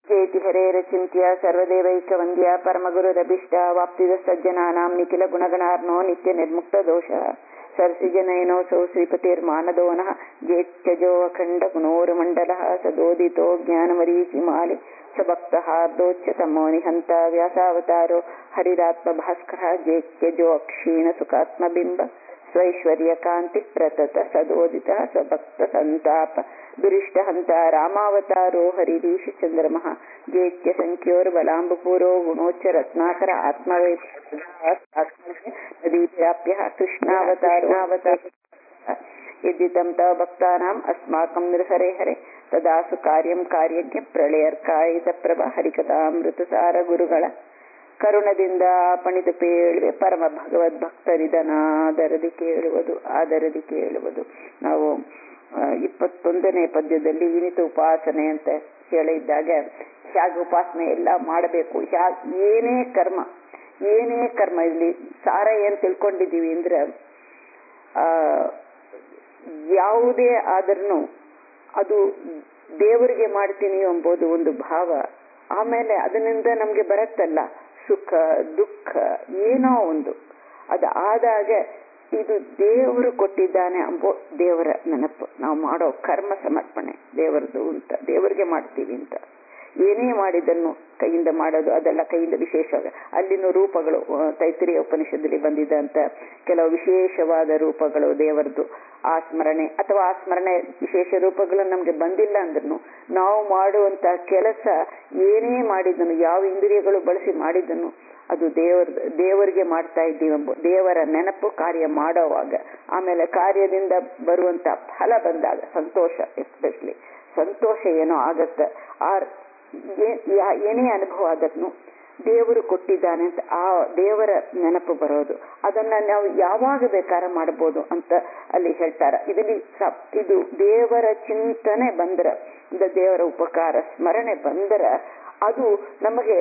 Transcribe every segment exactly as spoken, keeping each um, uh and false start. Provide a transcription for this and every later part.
ಜೇತಿ ಹರೇರಚಿಂತ್ಯ ಸರ್ವದೇವೈಕವಂದ್ಯ ಪರಮಗುರುರಭಿಷ್ಟ ವಾಪ್ತಿದ ಸಜ್ಜನಾನಾಂ ನಿಖಿಲ ಗುಣಗಣಾರ್ನೋ ನಿತ್ಯ ನಿರ್ಮುಕ್ತ ದೋಷ ಸರ್ಸಿಜನಯನೋಸೌ ಶ್ರೀಪತಿರ್ಮಾನದೋನಃ ಜೇತ್ಯಜೋ ಅಖಂಡ ಗುಣೋರ್ಮಂಡಲಃ ಸದೋದಿತೋ ಜ್ಞಾನಮರೀಚಿಮಾಲಿ ಸಭಕ್ತಹಾರ್ದೋಚ್ಯತಮೋ ನಿಹಂತ ವ್ಯಾಸಾವತಾರೋ ಹರಿರಾತ್ಮ ಭಾಸ್ಕರ ಜೇತ್ಯಜೋ ಅಕ್ಷೀಣ ಸುಖಾತ್ಮಬಿಂಬ ಸ್ವೈಶ್ವರ್ಯ ಕಾಂತಿ ಪ್ರತತ ಸದೋದಿತ ಸ್ವಭಕ್ತ ಸಂತಾಪ ದುರಿಷ್ಟ ಹಂತ ರಾಮಾವತಾರೋ ಹರಿರೀಶ ಚಂದ್ರಮಃ ಜೇತ್ಯ ಸಂಖ್ಯೋರ್ ಬಲಾಂಬಪೂರೋ ಗುಣೋಚ್ಚ ರತ್ನಾಕರ ಆತ್ಮವೇ ನದೀವ್ಯಾಪ್ಯ ಕೃಷ್ಣಾವತಾರಾವತಾರ ಯದ್ದಿತಂ ತವ ಭಕ್ತಾನಾಂ ಅಸ್ಮಾಕಂ ನೃಹರೆ ಹರೆ ತದಾಸು ಕಾರ್ಯಂ ಕಾರ್ಯಜ್ಞ ಪ್ರಳಯರ್ಕಾಯಿತ ಪ್ರಭ ಹರಿಕಥಾಮೃತಸಾರ ಗುರುಗಳ ಕರುಣದಿಂದ ಪಣಿದು ಪೇಳುವೆ ಪರಮ ಭಗವದ್ ಭಕ್ತರಿದನಾದರದಿ ಕೇಳುವುದು ಆದರದಿ ಕೇಳುವುದು. ನಾವು ಇಪ್ಪತ್ತೊಂದನೇ ಪದ್ಯದಲ್ಲಿ ಇನಿತ ಉಪಾಸನೆ ಅಂತ ಹೇಳಿದ್ದಾಗ ಹೇಗೆ ಉಪಾಸನೆ ಎಲ್ಲ ಮಾಡಬೇಕು, ಹೇಗೆ ಏನೇ ಕರ್ಮ ಏನೇ ಕರ್ಮ ಇಲ್ಲಿ ಸಾರ ಏನ್ ತಿಳ್ಕೊಂಡಿದ್ದೀವಿ ಅಂದ್ರೆ ಆ ಯಾವುದೇ ಆದ್ರೂ ಅದು ದೇವರಿಗೆ ಮಾಡ್ತೀನಿ ಎಂಬುದು ಒಂದು ಭಾವ. ಆಮೇಲೆ ಅದರಿಂದ ನಮ್ಗೆ ಬರತ್ತಲ್ಲ ಸುಖ ದುಃಖ ಏನೋ ಒಂದು, ಅದು ಆದಾಗ ಇದು ದೇವರು ಕೊಟ್ಟಿದ್ದಾನೆ ಅಂಬೋ ದೇವರ ನೆನಪು. ನಾವು ಮಾಡೋ ಕರ್ಮ ಸಮರ್ಪಣೆ ದೇವರದು ಅಂತ, ದೇವರಿಗೆ ಮಾಡ್ತೀವಿ ಅಂತ. ಏನೇ ಮಾಡಿದನ್ನು ಕೈಯಿಂದ ಮಾಡೋದು ಅದೆಲ್ಲ ಕೈಯಿಂದ ವಿಶೇಷ. ಅಲ್ಲಿನ ರೂಪಗಳು ತೈತ್ರಿಯ ಉಪನಿಷದಲ್ಲಿ ಬಂದಿದ್ದಂತ ಕೆಲವು ವಿಶೇಷವಾದ ರೂಪಗಳು ದೇವರದು. ಆ ಸ್ಮರಣೆ ಅಥವಾ ಆ ಸ್ಮರಣೆ ವಿಶೇಷ ರೂಪಗಳು ನಮ್ಗೆ ಬಂದಿಲ್ಲ ಅಂದ್ರೂ ನಾವು ಮಾಡುವಂತ ಕೆಲಸ ಏನೇ ಮಾಡಿದನು, ಯಾವ ಇಂದ್ರಿಯಗಳು ಬಳಸಿ ಮಾಡಿದನು ಅದು ದೇವರ ದೇವರಿಗೆ ಮಾಡ್ತಾ ಇದ್ದೀವಿ ದೇವರ ನೆನಪು ಕಾರ್ಯ ಮಾಡೋವಾಗ. ಆಮೇಲೆ ಕಾರ್ಯದಿಂದ ಬರುವಂತ ಫಲ ಬಂದಾಗ ಸಂತೋಷ, ಎಸ್ಪೆಷಲಿ ಸಂತೋಷ ಏನೋ ಆಗತ್ತ. ಆ ಏನೇ ಅನುಭವ ಆದನ್ನು ದೇವರು ಕೊಟ್ಟಿದ್ದಾನೆ ಅಂತ ಆ ದೇವರ ನೆನಪು ಬರೋದು. ಅದನ್ನ ನಾವು ಯಾವಾಗ ಬೇಕಾರ ಮಾಡಬಹುದು ಅಂತ ಅಲ್ಲಿ ಹೇಳ್ತಾರ. ಇದರಲ್ಲಿ ಇದು ದೇವರ ಚಿಂತನೆ ಬಂದ್ರ, ದೇವರ ಉಪಕಾರ ಸ್ಮರಣೆ ಬಂದ್ರ ಅದು ನಮಗೆ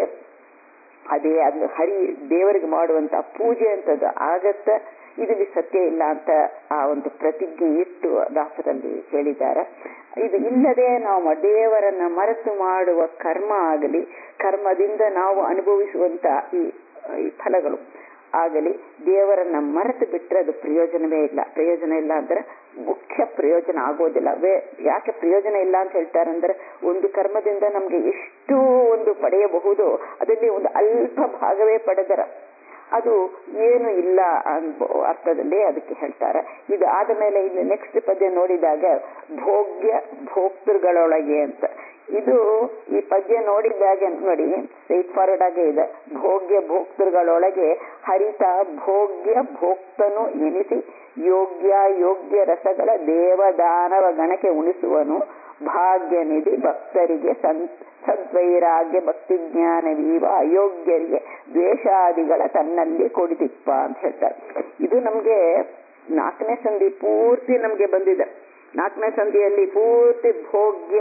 ಅದೇ ಅದು ಹರಿ ದೇವರಿಗೆ ಮಾಡುವಂತ ಪೂಜೆ ಅಂತದ್ದು ಆಗತ್ತ. ಇದರಲ್ಲಿ ಸತ್ಯ ಇಲ್ಲ ಅಂತ ಆ ಒಂದು ಪ್ರತಿಜ್ಞೆ ಇಟ್ಟು ದಾಸರಲ್ಲಿ ಹೇಳಿದ್ದಾರೆ. ಇದು ಇಲ್ಲದೆ ನಾವು ದೇವರನ್ನ ಮರೆತು ಮಾಡುವ ಕರ್ಮ ಆಗಲಿ, ಕರ್ಮದಿಂದ ನಾವು ಅನುಭವಿಸುವಂತ ಈ ಫಲಗಳು ಆಗಲಿ, ದೇವರನ್ನ ಮರೆತು ಬಿಟ್ರೆ ಅದು ಪ್ರಯೋಜನವೇ ಇಲ್ಲ. ಪ್ರಯೋಜನ ಇಲ್ಲ ಅಂದ್ರೆ ಮುಖ್ಯ ಪ್ರಯೋಜನ ಆಗೋದಿಲ್ಲ. ವೇ ಯಾಕೆ ಪ್ರಯೋಜನ ಇಲ್ಲ ಅಂತ ಹೇಳ್ತಾರೆ ಅಂದ್ರೆ, ಒಂದು ಕರ್ಮದಿಂದ ನಮ್ಗೆ ಎಷ್ಟು ಒಂದು ಪಡೆಯಬಹುದು, ಅದರಲ್ಲಿ ಒಂದು ಅಲ್ಪ ಭಾಗವೇ ಪಡೆದರ ಅದು ಏನು ಇಲ್ಲ ಅನ್ಬೋ ಅರ್ಥದಲ್ಲಿ ಅದಕ್ಕೆ ಹೇಳ್ತಾರೆ. ಇದು ಆದ ಮೇಲೆ ಇಲ್ಲಿ ನೆಕ್ಸ್ಟ್ ಪದ್ಯ ನೋಡಿದಾಗ ಭೋಗ್ಯ ಭೋಕ್ತೃಗಳೊಳಗೆ ಅಂತ, ಇದು ಈ ಪದ್ಯ ನೋಡಿದಾಗ ನೋಡಿ ಸ್ಟ್ರೈಟ್ ಫಾರ್ವರ್ಡ್ ಆಗೇ ಇದೆ. ಭೋಗ್ಯ ಭೋಕ್ತೃಗಳೊಳಗೆ ಹರಿತ ಭೋಗ್ಯ ಭೋಕ್ತನು ಎನಿಸಿ ಯೋಗ್ಯ ಯೋಗ್ಯ ರಸಗಳ ದೇವದಾನವ ಗಣಕ್ಕೆ ಉಣಿಸುವನು ಭಾಗ್ಯ ನಿಧಿ ಭಕ್ತರಿಗೆ ಸಂತ ಸದ್ವೈರಾಗ್ಯ ಭಕ್ತಿ ಜ್ಞಾನವೀವ ಅಯೋಗ್ಯರಿಗೆ ದ್ವೇಷಾದಿಗಳ ತನ್ನಲ್ಲಿ ಕೊಡಿದಿಪ್ಪ ಅಂತ ಹೇಳ್ತಾರೆ. ಇದು ನಮ್ಗೆ ನಾಲ್ಕನೇ ಸಂಧಿ ಪೂರ್ತಿ ನಮ್ಗೆ ಬಂದಿದೆ. ನಾಲ್ಕನೇ ಸಂಧಿಯಲ್ಲಿ ಪೂರ್ತಿ ಭೋಗ್ಯ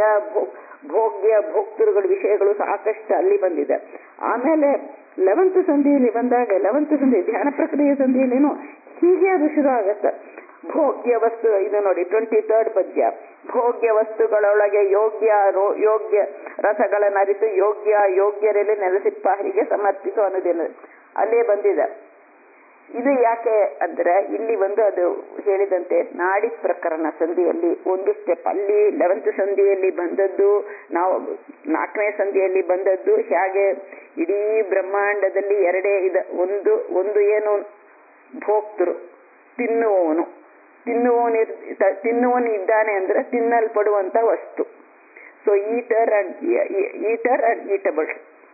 ಭೋಗ್ಯ ಭೋಕ್ತೃಗಳ ವಿಷಯಗಳು ಸಾಕಷ್ಟು ಅಲ್ಲಿ ಬಂದಿದೆ. ಆಮೇಲೆ ಲೆವೆಂತ್ ಸಂಧಿಯಲ್ಲಿ ಬಂದಾಗ ಲೆವೆಂತ್ ಸಂಧಿ ಧ್ಯಾನ ಪ್ರಕ್ರಿಯೆ ಸಂಧಿಯಲ್ಲೇನು ಹೀಗೆ ಅದು ಶುರು ಆಗತ್ತೆ. ಭೋಗ್ಯ ವಸ್ತು ಇದು ನೋಡಿ ಟ್ವೆಂಟಿ ಥರ್ಡ್ ಪದ್ಯ. ಭೋಗ್ಯ ವಸ್ತುಗಳೊಳಗೆ ಯೋಗ್ಯ ಯೋಗ್ಯ ರಸಗಳನ್ನು ಅರಿತು ಯೋಗ್ಯ ಯೋಗ್ಯರಲ್ಲಿ ನೆಲೆಸಿಪ್ಪ ಹರಿಗೆ ಸಮರ್ಪಿಸು ಅನ್ನೋದೇನು ಅಲ್ಲೇ ಬಂದಿದೆ. ಇದು ಯಾಕೆ ಅಂದ್ರೆ ಇಲ್ಲಿ ಒಂದು ಅದು ಹೇಳಿದಂತೆ ನಾಡಿ ಪ್ರಕರಣ ಸಂಧಿಯಲ್ಲಿ ಒಂದು ಸ್ಟೆಪ್ ಅಲ್ಲಿ ಲೆವೆಂತ್ ಸಂಧಿಯಲ್ಲಿ ಬಂದದ್ದು, ನಾವು ನಾಲ್ಕನೇ ಸಂಧಿಯಲ್ಲಿ ಬಂದದ್ದು ಹೇಗೆ ಇಡೀ ಬ್ರಹ್ಮಾಂಡದಲ್ಲಿ ಎರಡೇ ಇದೆ. ಒಂದು ಒಂದು ಏನು ಭೋಕ್ತೃ ತಿನ್ನುವವನು, ತಿನ್ನುವವನು ತಿನ್ನುವನು ಇದ್ದಾನೆ ಅಂದ್ರೆ ತಿನ್ನಲ್ಪಡುವಂತ ವಸ್ತು. So eater and eater and eatable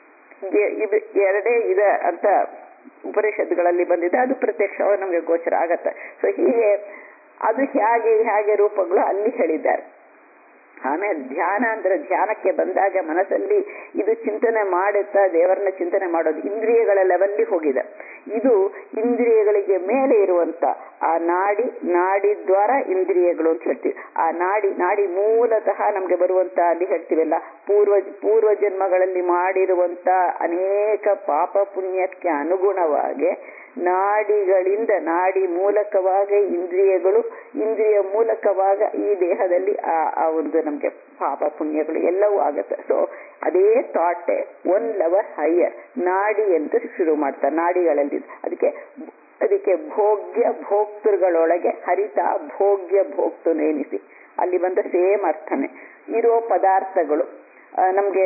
ಇದು ಎರಡೇ ಇದೆ ಅಂತ ಉಪನಿಷತ್ತುಗಳಲ್ಲಿ ಬಂದಿದೆ. ಅದು ಪ್ರತ್ಯಕ್ಷವಾಗಿ ನಮ್ಗೆ ಗೋಚರ ಆಗತ್ತೆ. ಸೊ ಹೀಗೆ ಅದು ಹೇಗೆ ಹೇಗೆ ರೂಪಗಳು ಅಲ್ಲಿ ಹೇಳಿದ್ದಾರೆ. ಆಮೇಲೆ ಧ್ಯಾನ ಅಂದ್ರೆ ಧ್ಯಾನಕ್ಕೆ ಬಂದಾಗ ಮನಸ್ಸಲ್ಲಿ ಇದು ಚಿಂತನೆ ಮಾಡುತ್ತಾ ದೇವರನ್ನ ಚಿಂತನೆ ಮಾಡೋದು ಇಂದ್ರಿಯಗಳ ಲೆವೆಲ್ಲಿ ಹೋಗಿದೆ. ಇದು ಇಂದ್ರಿಯಗಳಿಗೆ ಮೇಲೆ ಇರುವಂತ ಆ ನಾಡಿ ನಾಡಿ ದ್ವಾರ ಇಂದ್ರಿಯಗಳು ಅಂತ ಹೇಳ್ತೀವಿ. ಆ ನಾಡಿ ನಾಡಿ ಮೂಲತಃ ನಮ್ಗೆ ಬರುವಂತ ಅಲ್ಲಿ ಹೇಳ್ತೀವಲ್ಲ ಪೂರ್ವ ಪೂರ್ವ ಜನ್ಮಗಳಲ್ಲಿ ಮಾಡಿರುವಂತ ಅನೇಕ ಪಾಪ ಪುಣ್ಯಕ್ಕೆ ಅನುಗುಣವಾಗಿ ನಾಡಿಗಳಿಂದ ನಾಡಿ ಮೂಲಕವಾಗಿ ಇಂದ್ರಿಯಗಳು ಇಂದ್ರಿಯ ಮೂಲಕವಾಗ ಈ ದೇಹದಲ್ಲಿ ಆ ಒಂದು ನಮ್ಗೆ ಪಾಪ ಪುಣ್ಯಗಳು ಎಲ್ಲವೂ ಆಗತ್ತೆ. ಸೊ ಅದೇ ಥಾಟ್ ಒನ್ ಲೆವೆಲ್ ಹೈಯರ್ ನಾಡಿ ಅಂತ ಶುರು ಮಾಡ್ತಾರೆ. ನಾಡಿಗಳಲ್ಲಿ ಅದಕ್ಕೆ ಅದಕ್ಕೆ ಭೋಗ್ಯ ಭೋಕ್ತೃಗಳೊಳಗೆ ಹರಿತಾ ಭೋಗ್ಯ ಭೋಕ್ತು ನೇಮಿಸಿ, ಅಲ್ಲಿ ಬಂದ ಸೇಮ್ ಅರ್ಥನೆ. ಇರೋ ಪದಾರ್ಥಗಳು ನಮ್ಗೆ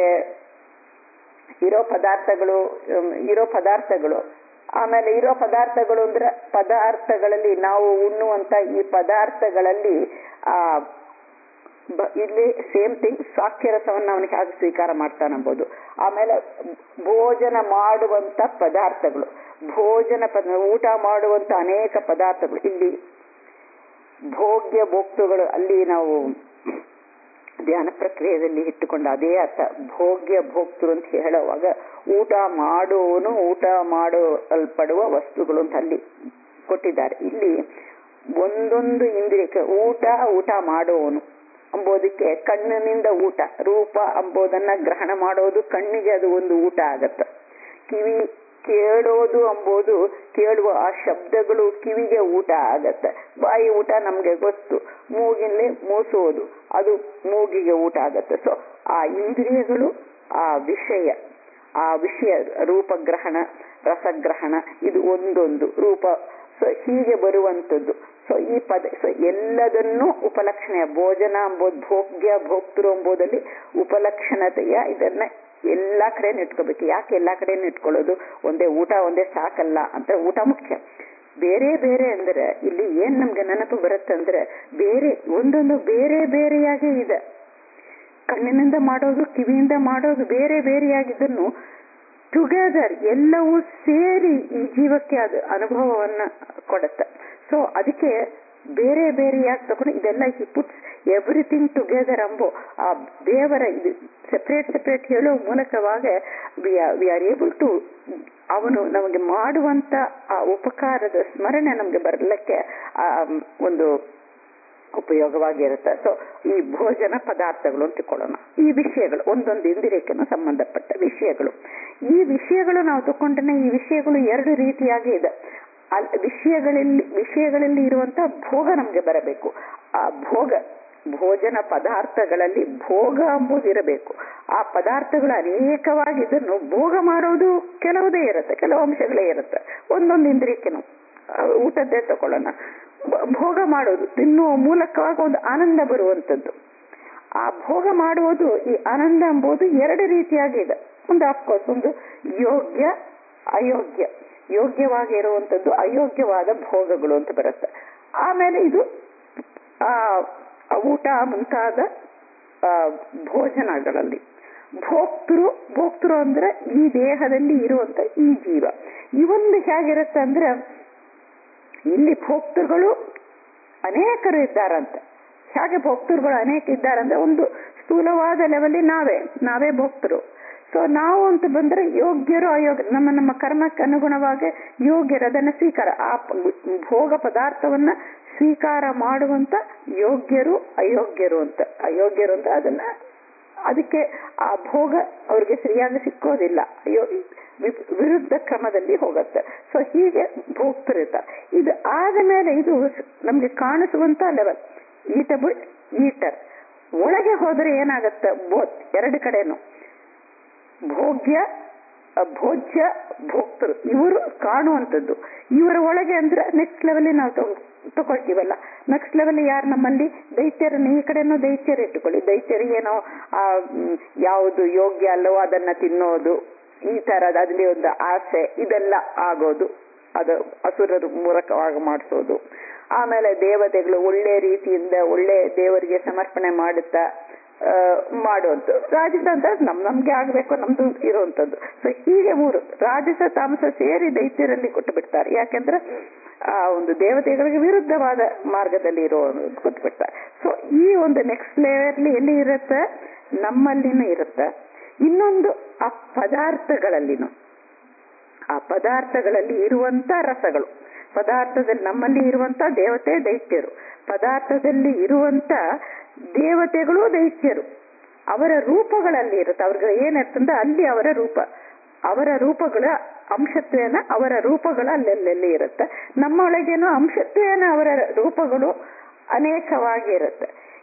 ಇರೋ ಪದಾರ್ಥಗಳು ಇರೋ ಪದಾರ್ಥಗಳು ಆಮೇಲೆ ಇರೋ ಪದಾರ್ಥಗಳು ಅಂದ್ರೆ ಪದಾರ್ಥಗಳಲ್ಲಿ ನಾವು ಉಣ್ಣುವಂತ ಈ ಪದಾರ್ಥಗಳಲ್ಲಿ ಆ ಇಲ್ಲಿ ಸೇಮ್ ಥಿಂಗ್ ಸಾಕ್ಷ್ಯ ರಸವನ್ನು ಅವನಿಗೆ ಹಾಗೆ ಸ್ವೀಕಾರ ಮಾಡ್ತಾನಂಬೋದು. ಆಮೇಲೆ ಭೋಜನ ಮಾಡುವಂತ ಪದಾರ್ಥಗಳು, ಭೋಜನ ಪದ ಊಟ ಮಾಡುವಂತ ಅನೇಕ ಪದಾರ್ಥಗಳು, ಇಲ್ಲಿ ಭೋಗ್ಯ ಭೋಕ್ತುಗಳು ಅಲ್ಲಿ ನಾವು ಧ್ಯಾನ ಪ್ರಕ್ರಿಯೆಯಲ್ಲಿ ಇಟ್ಟುಕೊಂಡ ಅದೇ ಅರ್ಥ. ಭೋಗ್ಯ ಭೋಕ್ತೃ ಅಂತ ಹೇಳುವಾಗ ಊಟ ಮಾಡುವವನು ಊಟ ಮಾಡಲ್ಪಡುವ ವಸ್ತುಗಳು ಅಂತ ಅಲ್ಲಿ ಕೊಟ್ಟಿದ್ದಾರೆ. ಇಲ್ಲಿ ಒಂದೊಂದು ಇಂದ್ರಿಯಕ್ಕೆ ಊಟ ಊಟ ಮಾಡುವವನು ಅಂಬೋದಕ್ಕೆ ಕಣ್ಣಿನಿಂದ ಊಟ, ರೂಪ ಅಂಬೋದನ್ನ ಗ್ರಹಣ ಮಾಡೋದು ಕಣ್ಣಿಗೆ ಅದು ಒಂದು ಊಟ ಆಗತ್ತೆ. ಕಿವಿ ಕೇಳೋದು ಅಂಬೋದು ಕೇಳುವ ಆ ಶಬ್ದಗಳು ಕಿವಿಗೆ ಊಟ ಆಗತ್ತೆ. ಬಾಯಿ ಊಟ ನಮ್ಗೆ ಗೊತ್ತು, ಮೂಗಿನಲ್ಲಿ ಮೂಸುವುದು ಅದು ಮೂಗಿಗೆ ಊಟ ಆಗತ್ತೆ. ಸೊ ಆ ಇಂದ್ರಿಯಗಳು ಆ ವಿಷಯ ಆ ವಿಷಯ ರೂಪಗ್ರಹಣ ರಸಗ್ರಹಣ ಇದು ಒಂದೊಂದು ರೂಪ. ಸೊ ಹೀಗೆ ಬರುವಂಥದ್ದು. ಸೊ ಈ ಪದ ಸೊ ಎಲ್ಲದನ್ನೂ ಉಪಲಕ್ಷಣೆಯ ಭೋಜನ ಎಂಬುದು ಭೋಗ್ಯ ಭೋಕ್ತೃ ಎಂಬುದಲ್ಲಿ ಉಪಲಕ್ಷಣತೆಯ ಇದನ್ನ ಎಲ್ಲಾ ಕಡೆ ಇಟ್ಕೋಬೇಕು. ಯಾಕೆ ಎಲ್ಲಾ ಕಡೆ ಇಟ್ಕೊಳ್ಳೋದು? ಒಂದೇ ಊಟ ಒಂದೇ ಸಾಕಲ್ಲ ಅಂತ, ಊಟ ಮುಖ್ಯ. ಬೇರೆ ಬೇರೆ ಅಂದ್ರೆ ಇಲ್ಲಿ ಏನ್ ನಮ್ಗೆ ನೆನಪು ಬರುತ್ತಂದ್ರೆ ಬೇರೆ ಒಂದೊಂದು ಬೇರೆ ಬೇರೆಯಾಗೇ ಇದೆ. ಕಣ್ಣಿನಿಂದ ಮಾಡೋದು ಕಿವಿಯಿಂದ ಮಾಡೋದು ಬೇರೆ ಬೇರೆಯಾಗಿದ್ದನ್ನು ಟುಗೆದರ್ ಎಲ್ಲವೂ ಸೇರಿ ಈ ಜೀವಕ್ಕೆ ಅದು ಅನುಭವವನ್ನ ಕೊಡುತ್ತೆ. ಸೊ ಅದಕ್ಕೆ ಬೇರೆ ಬೇರೆಯಾಗಿ ತಗೊಂಡು ಇದೆಲ್ಲ ಹಿ ಪುಟ್ಸ್ ಎವ್ರಿಥಿಂಗ್ ಟುಗೆದರ್ ಅಂಬೋ ಆ ದೇವರ ಇದು ಸೆಪರೇಟ್ ಸೆಪರೇಟ್ ಹೇಳೋ ಮೂಲಕವಾಗ we we are able to ಅವನು ನಮಗೆ ಮಾಡುವಂತ ಆ ಉಪಕಾರದ ಸ್ಮರಣೆ ನಮ್ಗೆ ಬರಲಿಕ್ಕೆ ಆ ಒಂದು ಉಪಯೋಗವಾಗಿರುತ್ತೆ. ಸೊ ಈ ಭೋಜನ ಪದಾರ್ಥಗಳು ಅಂತ ತಿಳ್ಕೊಳ್ಳೋಣ. ಈ ವಿಷಯಗಳು ಒಂದೊಂದು ಇಂದ್ರಿಯಕ್ಕೆ ಸಂಬಂಧಪಟ್ಟ ವಿಷಯಗಳು. ಈ ವಿಷಯಗಳು ನಾವು ತಗೊಂಡ್ರೆ ಈ ವಿಷಯಗಳು ಎರಡು ರೀತಿಯಾಗಿ ಇದೆ. ಅಲ್ ವಿಷಯಗಳಲ್ಲಿ ವಿಷಯಗಳಲ್ಲಿ ಇರುವಂತ ಭೋಗ ನಮ್ಗೆ ಬರಬೇಕು. ಆ ಭೋಗ ಭೋಜನ ಪದಾರ್ಥಗಳಲ್ಲಿ ಭೋಗ ಎಂಬುದು ಇರಬೇಕು. ಆ ಪದಾರ್ಥಗಳು ಅನೇಕವಾಗಿದ್ದನ್ನು ಭೋಗ ಮಾಡೋದು ಕೆಲವುದೇ ಇರುತ್ತೆ, ಕೆಲವು ಅಂಶಗಳೇ ಇರುತ್ತೆ. ಒಂದೊಂದು ಇಂದ್ರಿಯಕ್ಕೇನು ಊಟದ್ದೇ ತಗೊಳ್ಳೋಣ. ಭೋಗ ಮಾಡೋದು ತಿನ್ನುವ ಮೂಲಕವಾಗಿ ಒಂದು ಆನಂದ ಬರುವಂಥದ್ದು. ಆ ಭೋಗ ಮಾಡುವುದು ಈ ಆನಂದ ಎಂಬುದು ಎರಡು ರೀತಿಯಾಗಿದೆ. ಒಂದು ಆಫ್ಕೋರ್ಸ್ ಒಂದು ಯೋಗ್ಯ ಅಯೋಗ್ಯ, ಯೋಗ್ಯವಾಗಿ ಇರುವಂಥದ್ದು ಅಯೋಗ್ಯವಾದ ಭೋಗಗಳು ಅಂತ ಬರುತ್ತೆ. ಆಮೇಲೆ ಇದು ಆ ಊಟ ಮುಂತಾದ ಭೋಜನಗಳಲ್ಲಿ ಭೋಕ್ತೃ ಭೋಕ್ತೃ ಅಂದ್ರೆ ಈ ದೇಹದಲ್ಲಿ ಇರುವಂತ ಈ ಜೀವ. ಇವೊಂದು ಹೇಗಿರುತ್ತೆ ಅಂದ್ರೆ ಇಲ್ಲಿ ಭೋಕ್ತೃಗಳು ಅನೇಕರು ಇದ್ದಾರಂತೆ. ಹೇಗೆ ಭೋಕ್ತೃಗಳು ಅನೇಕ ಇದ್ದಾರಂದ್ರೆ ಒಂದು ಸ್ಥೂಲವಾದ ಲೆವೆಲ್ಲಿ ನಾವೇ ನಾವೇ ಭೋಕ್ತರು. ಸೊ ನಾವು ಅಂತ ಬಂದ್ರೆ ಯೋಗ್ಯರು ಅಯೋಗ್ಯ, ನಮ್ಮ ನಮ್ಮ ಕರ್ಮಕ್ಕೆ ಅನುಗುಣವಾಗಿ ಯೋಗ್ಯರು ಅದನ್ನ ಸ್ವೀಕಾರ ಆ ಭೋಗ ಪದಾರ್ಥವನ್ನ ಸ್ವೀಕಾರ ಮಾಡುವಂತ ಯೋಗ್ಯರು ಅಯೋಗ್ಯರು ಅಂತ. ಅಯೋಗ್ಯರು ಅಂತ ಅದನ್ನ ಅದಕ್ಕೆ ಆ ಭೋಗ ಅವ್ರಿಗೆ ಸರಿಯಾಗಿ ಸಿಕ್ಕೋದಿಲ್ಲ, ಅಯ್ಯೋ ವಿರುದ್ಧ ಕ್ರಮದಲ್ಲಿ ಹೋಗುತ್ತೆ. ಸೊ ಹೀಗೆ ಭೋಗ್ತಿರ್ತಾರೆ. ಇದು ಆದ ಮೇಲೆ ಇದು ನಮ್ಗೆ ಕಾಣಿಸುವಂತ ಲೆವೆಲ್ ಈಟಬಲ್ ಈಟರ್. ಒಳಗೆ ಹೋದ್ರೆ ಏನಾಗತ್ತೆ? ಬೋತ್ ಎರಡು ಕಡೆನು ಭೋಗ್ಯ ಭೋಜ್ಯ ಭೋಕ್ತರು ಇವರು ಕಾಣುವಂಥದ್ದು. ಇವರ ಒಳಗೆ ಅಂದ್ರೆ ನೆಕ್ಸ್ಟ್ ಲೆವೆಲ್ ನಾವು ತಗೊಳ್ತೀವಲ್ಲ, ನೆಕ್ಸ್ಟ್ ಲೆವೆಲ್ ಯಾರು ನಮ್ಮಲ್ಲಿ ದೈತ್ಯರನ್ನು ಈ ಕಡೆನೂ ದೈತ್ಯರು ಇಟ್ಟುಕೊಳ್ಳಿ. ದೈತ್ಯರಿಗೇನೋ ಆ ಯಾವುದು ಯೋಗ್ಯ ಅಲ್ಲವೋ ಅದನ್ನ ತಿನ್ನೋದು, ಈ ತರದ ಅದ್ರಲ್ಲಿ ಒಂದು ಆಸೆ ಇದೆಲ್ಲ ಆಗೋದು, ಅದು ಅಸುರರ ಮೂಲಕವಾಗಿ ಮಾಡಿಸೋದು. ಆಮೇಲೆ ದೇವತೆಗಳು ಒಳ್ಳೆ ರೀತಿಯಿಂದ ಒಳ್ಳೆ ದೇವರಿಗೆ ಸಮರ್ಪಣೆ ಮಾಡುತ್ತಾ ಮಾಡುವಂಥದ್ದು. ರಾಜಸ ಅಂತ ನಮ್ ನಮ್ಗೆ ಆಗ್ಬೇಕು ನಮ್ದು ಇರುವಂತದ್ದು. ಸೊ ಹೀಗೆ ಮೂರು ರಾಜಸ ತಾಮಸ ಸೇರಿ ದೈತ್ಯರಲ್ಲಿ ಕೊಟ್ಟು ಬಿಡ್ತಾರೆ. ಯಾಕೆಂದ್ರೆ ಆ ಒಂದು ದೇವತೆಗಳಿಗೆ ವಿರುದ್ಧವಾದ ಮಾರ್ಗದಲ್ಲಿ ಇರೋ ಕೊಟ್ಟು ಬಿಡ್ತಾರೆ. ಸೊ ಈ ಒಂದು ನೆಕ್ಸ್ಟ್ ಲೇಯರ್ಲಿ ಎಲ್ಲಿ ಇರುತ್ತೆ? ನಮ್ಮಲ್ಲಿನೂ ಇರುತ್ತೆ. ಇನ್ನೊಂದು ಆ ಪದಾರ್ಥಗಳಲ್ಲಿನೂ ಆ ಪದಾರ್ಥಗಳಲ್ಲಿ ಇರುವಂತ ರಸಗಳು, ಪದಾರ್ಥದಲ್ಲಿ ನಮ್ಮಲ್ಲಿ ಇರುವಂತ ದೇವತೆ ದೈತ್ಯರು, ಪದಾರ್ಥದಲ್ಲಿ ಇರುವಂತ ದೇವತೆಗಳು ದೈತ್ಯರು, ಅವರ ರೂಪಗಳಲ್ಲಿ ಇರುತ್ತೆ. ಅವ್ರಿಗೆ ಏನಂತಂದ್ರೆ ಅಲ್ಲಿ ಅವರ ರೂಪ ಅವರ ರೂಪಗಳ ಅಂಶತ್ವೇನ ಅವರ ರೂಪಗಳ ಅಲ್ಲೆಲ್ಲೆಲ್ಲಿ ಇರುತ್ತೆ. ನಮ್ಮೊಳಗೇನೋ ಅಂಶತ್ವೇನ ಅವರ ರೂಪಗಳು ಅನೇಕವಾಗಿ ಇರುತ್ತೆ.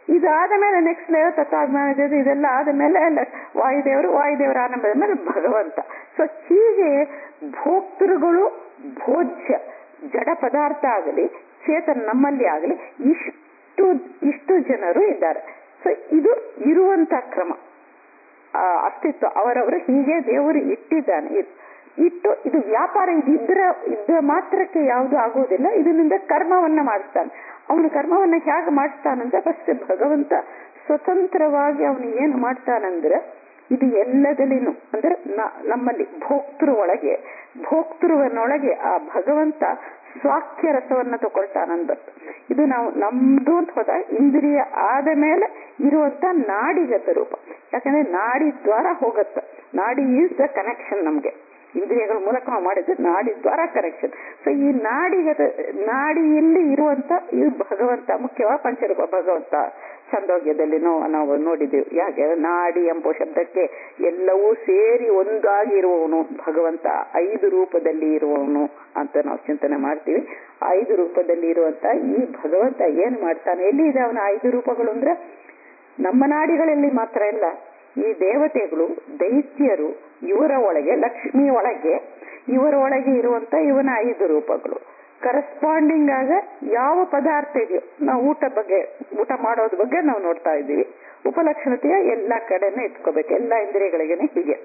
ಇದಾದ ಮೇಲೆ ನೆಕ್ಸ್ಟ್ ಲೆವೆಲ್ ತತ್ವಾಭಿಮಾನ ಇದೆಲ್ಲ ಆದ ಮೇಲೆ ವಾಯುದೇವರು ವಾಯುದೇವರ ಆನಂದದ ಮೇಲೆ ಭಗವಂತ. ಸೊ ಹೀಗೆ ಭೋಕ್ತೃಗಳು ಭೋಜ್ಯ ಜಡ ಪದಾರ್ಥ ಆಗಲಿ ಚೇತನ ನಮ್ಮಲ್ಲಿ ಆಗಲಿ ಇಷ್ಟು ಇಷ್ಟು ಜನರು ಇದ್ದಾರೆ. ಸೊ ಇದು ಇರುವಂತ ಕ್ರಮ, ಅಸ್ತಿತ್ವ ಅವರವರು ಹೀಗೆ ದೇವರು ಇಟ್ಟಿದ್ದಾನೆ. ಇಟ್ಟು ಇದು ವ್ಯಾಪಾರ, ಇದು ಇದ್ರ ಇದ್ರ ಮಾತ್ರಕ್ಕೆ ಯಾವುದು ಆಗುವುದಿಲ್ಲ. ಇದರಿಂದ ಕರ್ಮವನ್ನ ಮಾಡಿಸ್ತಾನೆ. ಅವನು ಕರ್ಮವನ್ನ ಹೇಗೆ ಮಾಡಿಸ್ತಾನಂದ್ರೆ ಫಸ್ಟ್ ಭಗವಂತ ಸ್ವತಂತ್ರವಾಗಿ ಅವನು ಏನು ಮಾಡ್ತಾನಂದ್ರೆ ಇದು ಎಲ್ಲದಲ್ಲಿನೂ ಅಂದ್ರೆ ನಮ್ಮಲ್ಲಿ ಭೋಕ್ತೃ ಒಳಗೆ ಭೋಕ್ತೃವನೊಳಗೆ ಆ ಭಗವಂತ ಸ್ವಾಖ್ಯ ರಸವನ್ನ ತಗೊಳ್ತಾನಂದ. ಇದು ನಾವು ನಮ್ದು ಅಂತ ಹೋದಾಗ ಇಂದ್ರಿಯ ಆದ ಮೇಲೆ ಇರುವಂತ ನಾಡಿಗತ ರೂಪ. ಯಾಕಂದ್ರೆ ನಾಡಿ ದ್ವಾರ ಹೋಗತ್ತ. ನಾಡಿ ಈಸ್ ದ ಕನೆಕ್ಷನ್. ನಮ್ಗೆ ಇಂದ್ರಿಯಗಳ ಮೂಲಕ ನಾವು ಮಾಡಿದ್ರೆ ನಾಡಿ ದ್ವಾರ ಕನೆಕ್ಷನ್. ಸೊ ಈ ನಾಡಿಗತ ನಾಡಿಯಲ್ಲಿ ಇರುವಂತ ಇದು ಭಗವಂತ ಮುಖ್ಯವಾಗಿ ಪಂಚರೂಪ ಭಗವಂತ. ಛಂದೋಗ್ಯದಲ್ಲಿ ನಾವು ನಾವು ನೋಡಿದ್ದೇವೆ. ಯಾಕೆ ನಾಡಿ ಎಂಬ ಶಬ್ದಕ್ಕೆ ಎಲ್ಲವೂ ಸೇರಿ ಒಂದಾಗಿ ಇರುವವನು ಭಗವಂತ, ಐದು ರೂಪದಲ್ಲಿ ಇರುವವನು ಅಂತ ನಾವು ಚಿಂತನೆ ಮಾಡ್ತೀವಿ. ಐದು ರೂಪದಲ್ಲಿ ಇರುವಂತ ಈ ಭಗವಂತ ಏನ್ ಮಾಡ್ತಾನೆ, ಎಲ್ಲಿ ಇದೆ ಅವನ ಐದು ರೂಪಗಳು ಅಂದ್ರೆ ನಮ್ಮ ನಾಡಿಗಳಲ್ಲಿ ಮಾತ್ರ ಇಲ್ಲ. ಈ ದೇವತೆಗಳು ದೈತ್ಯರು ಇವರ ಒಳಗೆ, ಲಕ್ಷ್ಮಿ ಒಳಗೆ, ಇವರ ಒಳಗೆ ಇರುವಂತ ಇವನ ಐದು ರೂಪಗಳು ಕರೆಸ್ಪಾಂಡಿಂಗ್ ಆಗ ಯಾವ ಪದಾರ್ಥ ಇದೆಯೋ, ನಾವು ಊಟ ಬಗ್ಗೆ ಊಟ ಮಾಡೋದ್ರ ಬಗ್ಗೆ ನಾವು ನೋಡ್ತಾ ಇದ್ದೀವಿ. ಉಪಲಕ್ಷಣತೆಯ ಎಲ್ಲಾ ಕಡೆನೆ ಇಟ್ಕೋಬೇಕು, ಎಲ್ಲಾ ಇಂದ್ರಿಯಗಳಿಗೆನೆ ಹೀಗೆ.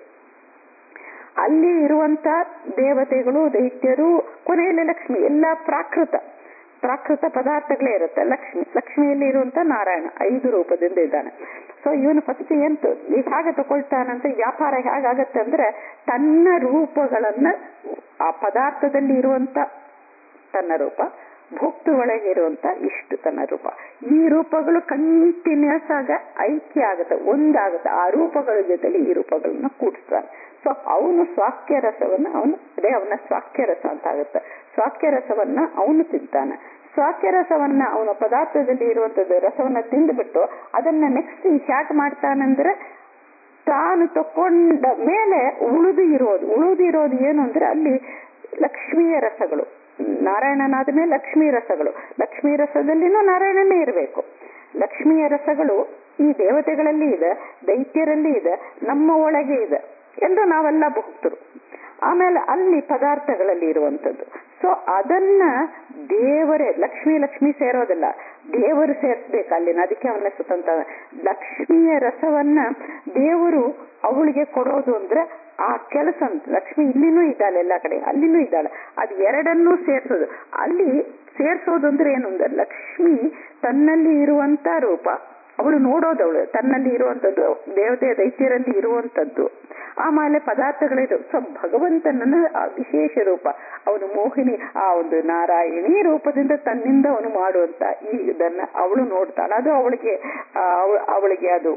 ಅಲ್ಲಿ ಇರುವಂತ ದೇವತೆಗಳು ದೈತ್ಯರು, ಕೊನೆಯಲ್ಲಿ ಲಕ್ಷ್ಮಿ, ಎಲ್ಲಾ ಪ್ರಾಕೃತ ಪ್ರಾಕೃತ ಪದಾರ್ಥಗಳೇ ಇರುತ್ತೆ. ಲಕ್ಷ್ಮಿ ಲಕ್ಷ್ಮಿಯಲ್ಲಿ ಇರುವಂತ ನಾರಾಯಣ ಐದು ರೂಪದಿಂದ ಇದ್ದಾನೆ. ಸೊ ಇವನು ಫಸ್ಟ್ ಎಂತು ಹೇಗೆ ತಗೊಳ್ತಾನಂತ ವ್ಯಾಪಾರ ಹೇಗಾಗತ್ತೆ ಅಂದ್ರೆ ತನ್ನ ರೂಪಗಳನ್ನ ಆ ಪದಾರ್ಥದಲ್ಲಿ ಇರುವಂತ ತನ್ನ ರೂಪ, ಭೋಕ್ತೃ ಒಳಗೆ ಇರುವಂತ ಇಷ್ಟು ತನ್ನ ರೂಪ, ಈ ರೂಪಗಳು ಕಂಟಿನ್ಯೂಸ್ ಆಗ ಐಕ್ಯ ಆಗುತ್ತೆ, ಒಂದಾಗುತ್ತೆ. ಆ ರೂಪಗಳ ಜೊತೆಲಿ ಈ ರೂಪಗಳನ್ನ ಕೂಡಿಸ್ತಾನೆ. ಸೊ ಅವನು ಸ್ವಾಖ್ಯ ರಸವನ್ನ ಅವನು ಅದೇ ಅವನ ಸ್ವಾಖ್ಯ ರಸ ಅಂತ ಆಗುತ್ತೆ. ಸ್ವಾಖ್ಯ ರಸವನ್ನ ಅವನು ತಿಂತಾನೆ. ಸ್ವಾಖ್ಯ ರಸವನ್ನ ಅವನ ಪದಾರ್ಥದಲ್ಲಿ ಇರುವಂತದ್ದು ರಸವನ್ನ ತಿಂದ್ಬಿಟ್ಟು ಅದನ್ನ ನೆಕ್ಸ್ಟ್ ಹ್ಯಾಕ್ ಮಾಡ್ತಾನಂದ್ರೆ ತಾನು ತಕೊಂಡ ಮೇಲೆ ಉಳಿದು ಇರೋದು ಉಳಿದು ಇರೋದು ಏನು ಅಂದ್ರೆ ಅಲ್ಲಿ ಲಕ್ಷ್ಮೀಯ ರಸಗಳು. ನಾರಾಯಣನಾದ ಮೇಲೆ ಲಕ್ಷ್ಮೀ ರಸಗಳು, ಲಕ್ಷ್ಮೀ ರಸದಲ್ಲಿನೂ ನಾರಾಯಣನೇ ಇರಬೇಕು. ಲಕ್ಷ್ಮಿಯ ರಸಗಳು ಈ ದೇವತೆಗಳಲ್ಲಿ ಇದೆ, ದೈತ್ಯರಲ್ಲಿ ಇದೆ, ನಮ್ಮ ಒಳಗೆ ಇದೆ ಎಂದು ನಾವೆಲ್ಲ ಭಕ್ತರು. ಆಮೇಲೆ ಅಲ್ಲಿ ಪದಾರ್ಥಗಳಲ್ಲಿ ಇರುವಂತದ್ದು. ಸೊ ಅದನ್ನ ದೇವರೇ, ಲಕ್ಷ್ಮಿ ಲಕ್ಷ್ಮಿ ಸೇರೋದಿಲ್ಲ, ದೇವರು ಸೇರ್ಸ್ಬೇಕು ಅಲ್ಲಿನ. ಅದಕ್ಕೆ ಅವನ್ನ ಸ್ವತಂತ್ರ ಲಕ್ಷ್ಮಿಯ ರಸವನ್ನ ದೇವರು ಅವಳಿಗೆ ಕೊಡೋದು ಅಂದ್ರೆ ಆ ಕೆಲಸ. ಲಕ್ಷ್ಮಿ ಇಲ್ಲಿನೂ ಇದ್ದಾಳೆ, ಎಲ್ಲಾ ಕಡೆ ಅಲ್ಲಿನೂ ಇದ್ದಾಳೆ. ಅದು ಎರಡನ್ನೂ ಸೇರ್ಸೋದು. ಅಲ್ಲಿ ಸೇರ್ಸೋದು ಅಂದ್ರೆ ಏನು ಅಂದ್ರೆ ಲಕ್ಷ್ಮಿ ತನ್ನಲ್ಲಿ ಇರುವಂತ ರೂಪ ಅವಳು ನೋಡೋದವಳು, ತನ್ನಲ್ಲಿ ಇರುವಂತದ್ದು ದೇವತೆ ದೈತ್ಯರಲ್ಲಿ ಇರುವಂತದ್ದು, ಆಮೇಲೆ ಪದಾರ್ಥಗಳಿರು. ಸೊ ಭಗವಂತನ ವಿಶೇಷ ರೂಪ ಅವನು ಮೋಹಿನಿ, ಆ ಒಂದು ನಾರಾಯಣಿ ರೂಪದಿಂದ ತನ್ನಿಂದ ಅವನು ಮಾಡುವಂತ ಈ ಇದನ್ನ ಅವಳು ನೋಡ್ತಾಳೆ. ಅದು ಅವಳಿಗೆ ಅವಳಿಗೆ ಅದು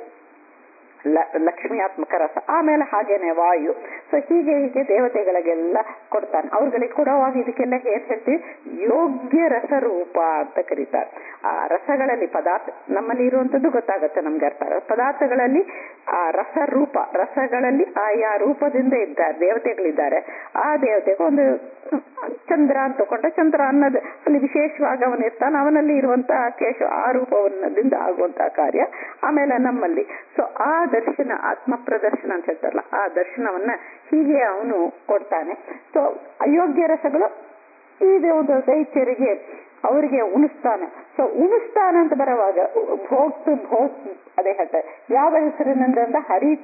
ಲಕ್ಷ್ಮಿಯಾತ್ಮಕ ರಸ. ಆಮೇಲೆ ಹಾಗೇನೆ ವಾಯು. ಸೊ ಹೀಗೆ ಹೀಗೆ ದೇವತೆಗಳಿಗೆಲ್ಲ ಕೊಡ್ತಾನೆ. ಅವ್ರಗಳಿಗೆ ಕೊಡುವಾಗ ಇದಕ್ಕೆಲ್ಲ ಏನ್ ಹೇಳ್ತೀವಿ, ಯೋಗ್ಯ ರಸರೂಪ ಅಂತ ಕರೀತಾರೆ. ಆ ರಸಗಳಲ್ಲಿ ಪದಾರ್ಥ ನಮ್ಮಲ್ಲಿ ಇರುವಂತದ್ದು ಗೊತ್ತಾಗತ್ತೆ ನಮ್ಗೆ ಅರ್ಥ. ಪದಾರ್ಥಗಳಲ್ಲಿ ಆ ರಸರೂಪ, ರಸಗಳಲ್ಲಿ ಆಯಾ ರೂಪದಿಂದ ಇದ್ದಾರೆ ದೇವತೆಗಳಿದ್ದಾರೆ. ಆ ದೇವತೆಗೆ ಒಂದು ಚಂದ್ರ ಅಂತ ತಗೊಂಡ್ರೆ ಚಂದ್ರ ಅನ್ನೋದು ಅಲ್ಲಿ ವಿಶೇಷವಾಗಿ ಅವನ ಇರ್ತಾನೆ. ಅವನಲ್ಲಿ ಇರುವಂತಹ ಕೇಶ ಆ ರೂಪವನ್ನದಿಂದ ಆಗುವಂತಹ ಕಾರ್ಯ. ಆಮೇಲೆ ನಮ್ಮಲ್ಲಿ ಸೊ ಆ ದರ್ಶನ, ಆತ್ಮ ಪ್ರದರ್ಶನ ಅಂತ ಹೇಳ್ತಾರಲ್ಲ, ಆ ದರ್ಶನವನ್ನ ಹೀಗೆ ಅವನು ಕೊಡ್ತಾನೆ. ಸೊ ಅಯೋಗ್ಯ ರಸಗಳು ಇದೆ ಒಂದು ದೈತ್ಯರಿಗೆ ಅವರಿಗೆ ಉಣಿಸ್ತಾನೆ. ಸೊ ಉಣಿಸ್ತಾನೆ ಅಂತ ಬರುವಾಗ ಭೋಕ್ತು ಭೋಗ್ ಅದೇ ಹೇಳ್ತಾರೆ. ಯಾವ ಹೆಸರಿನಿಂದ ಹರಿತ,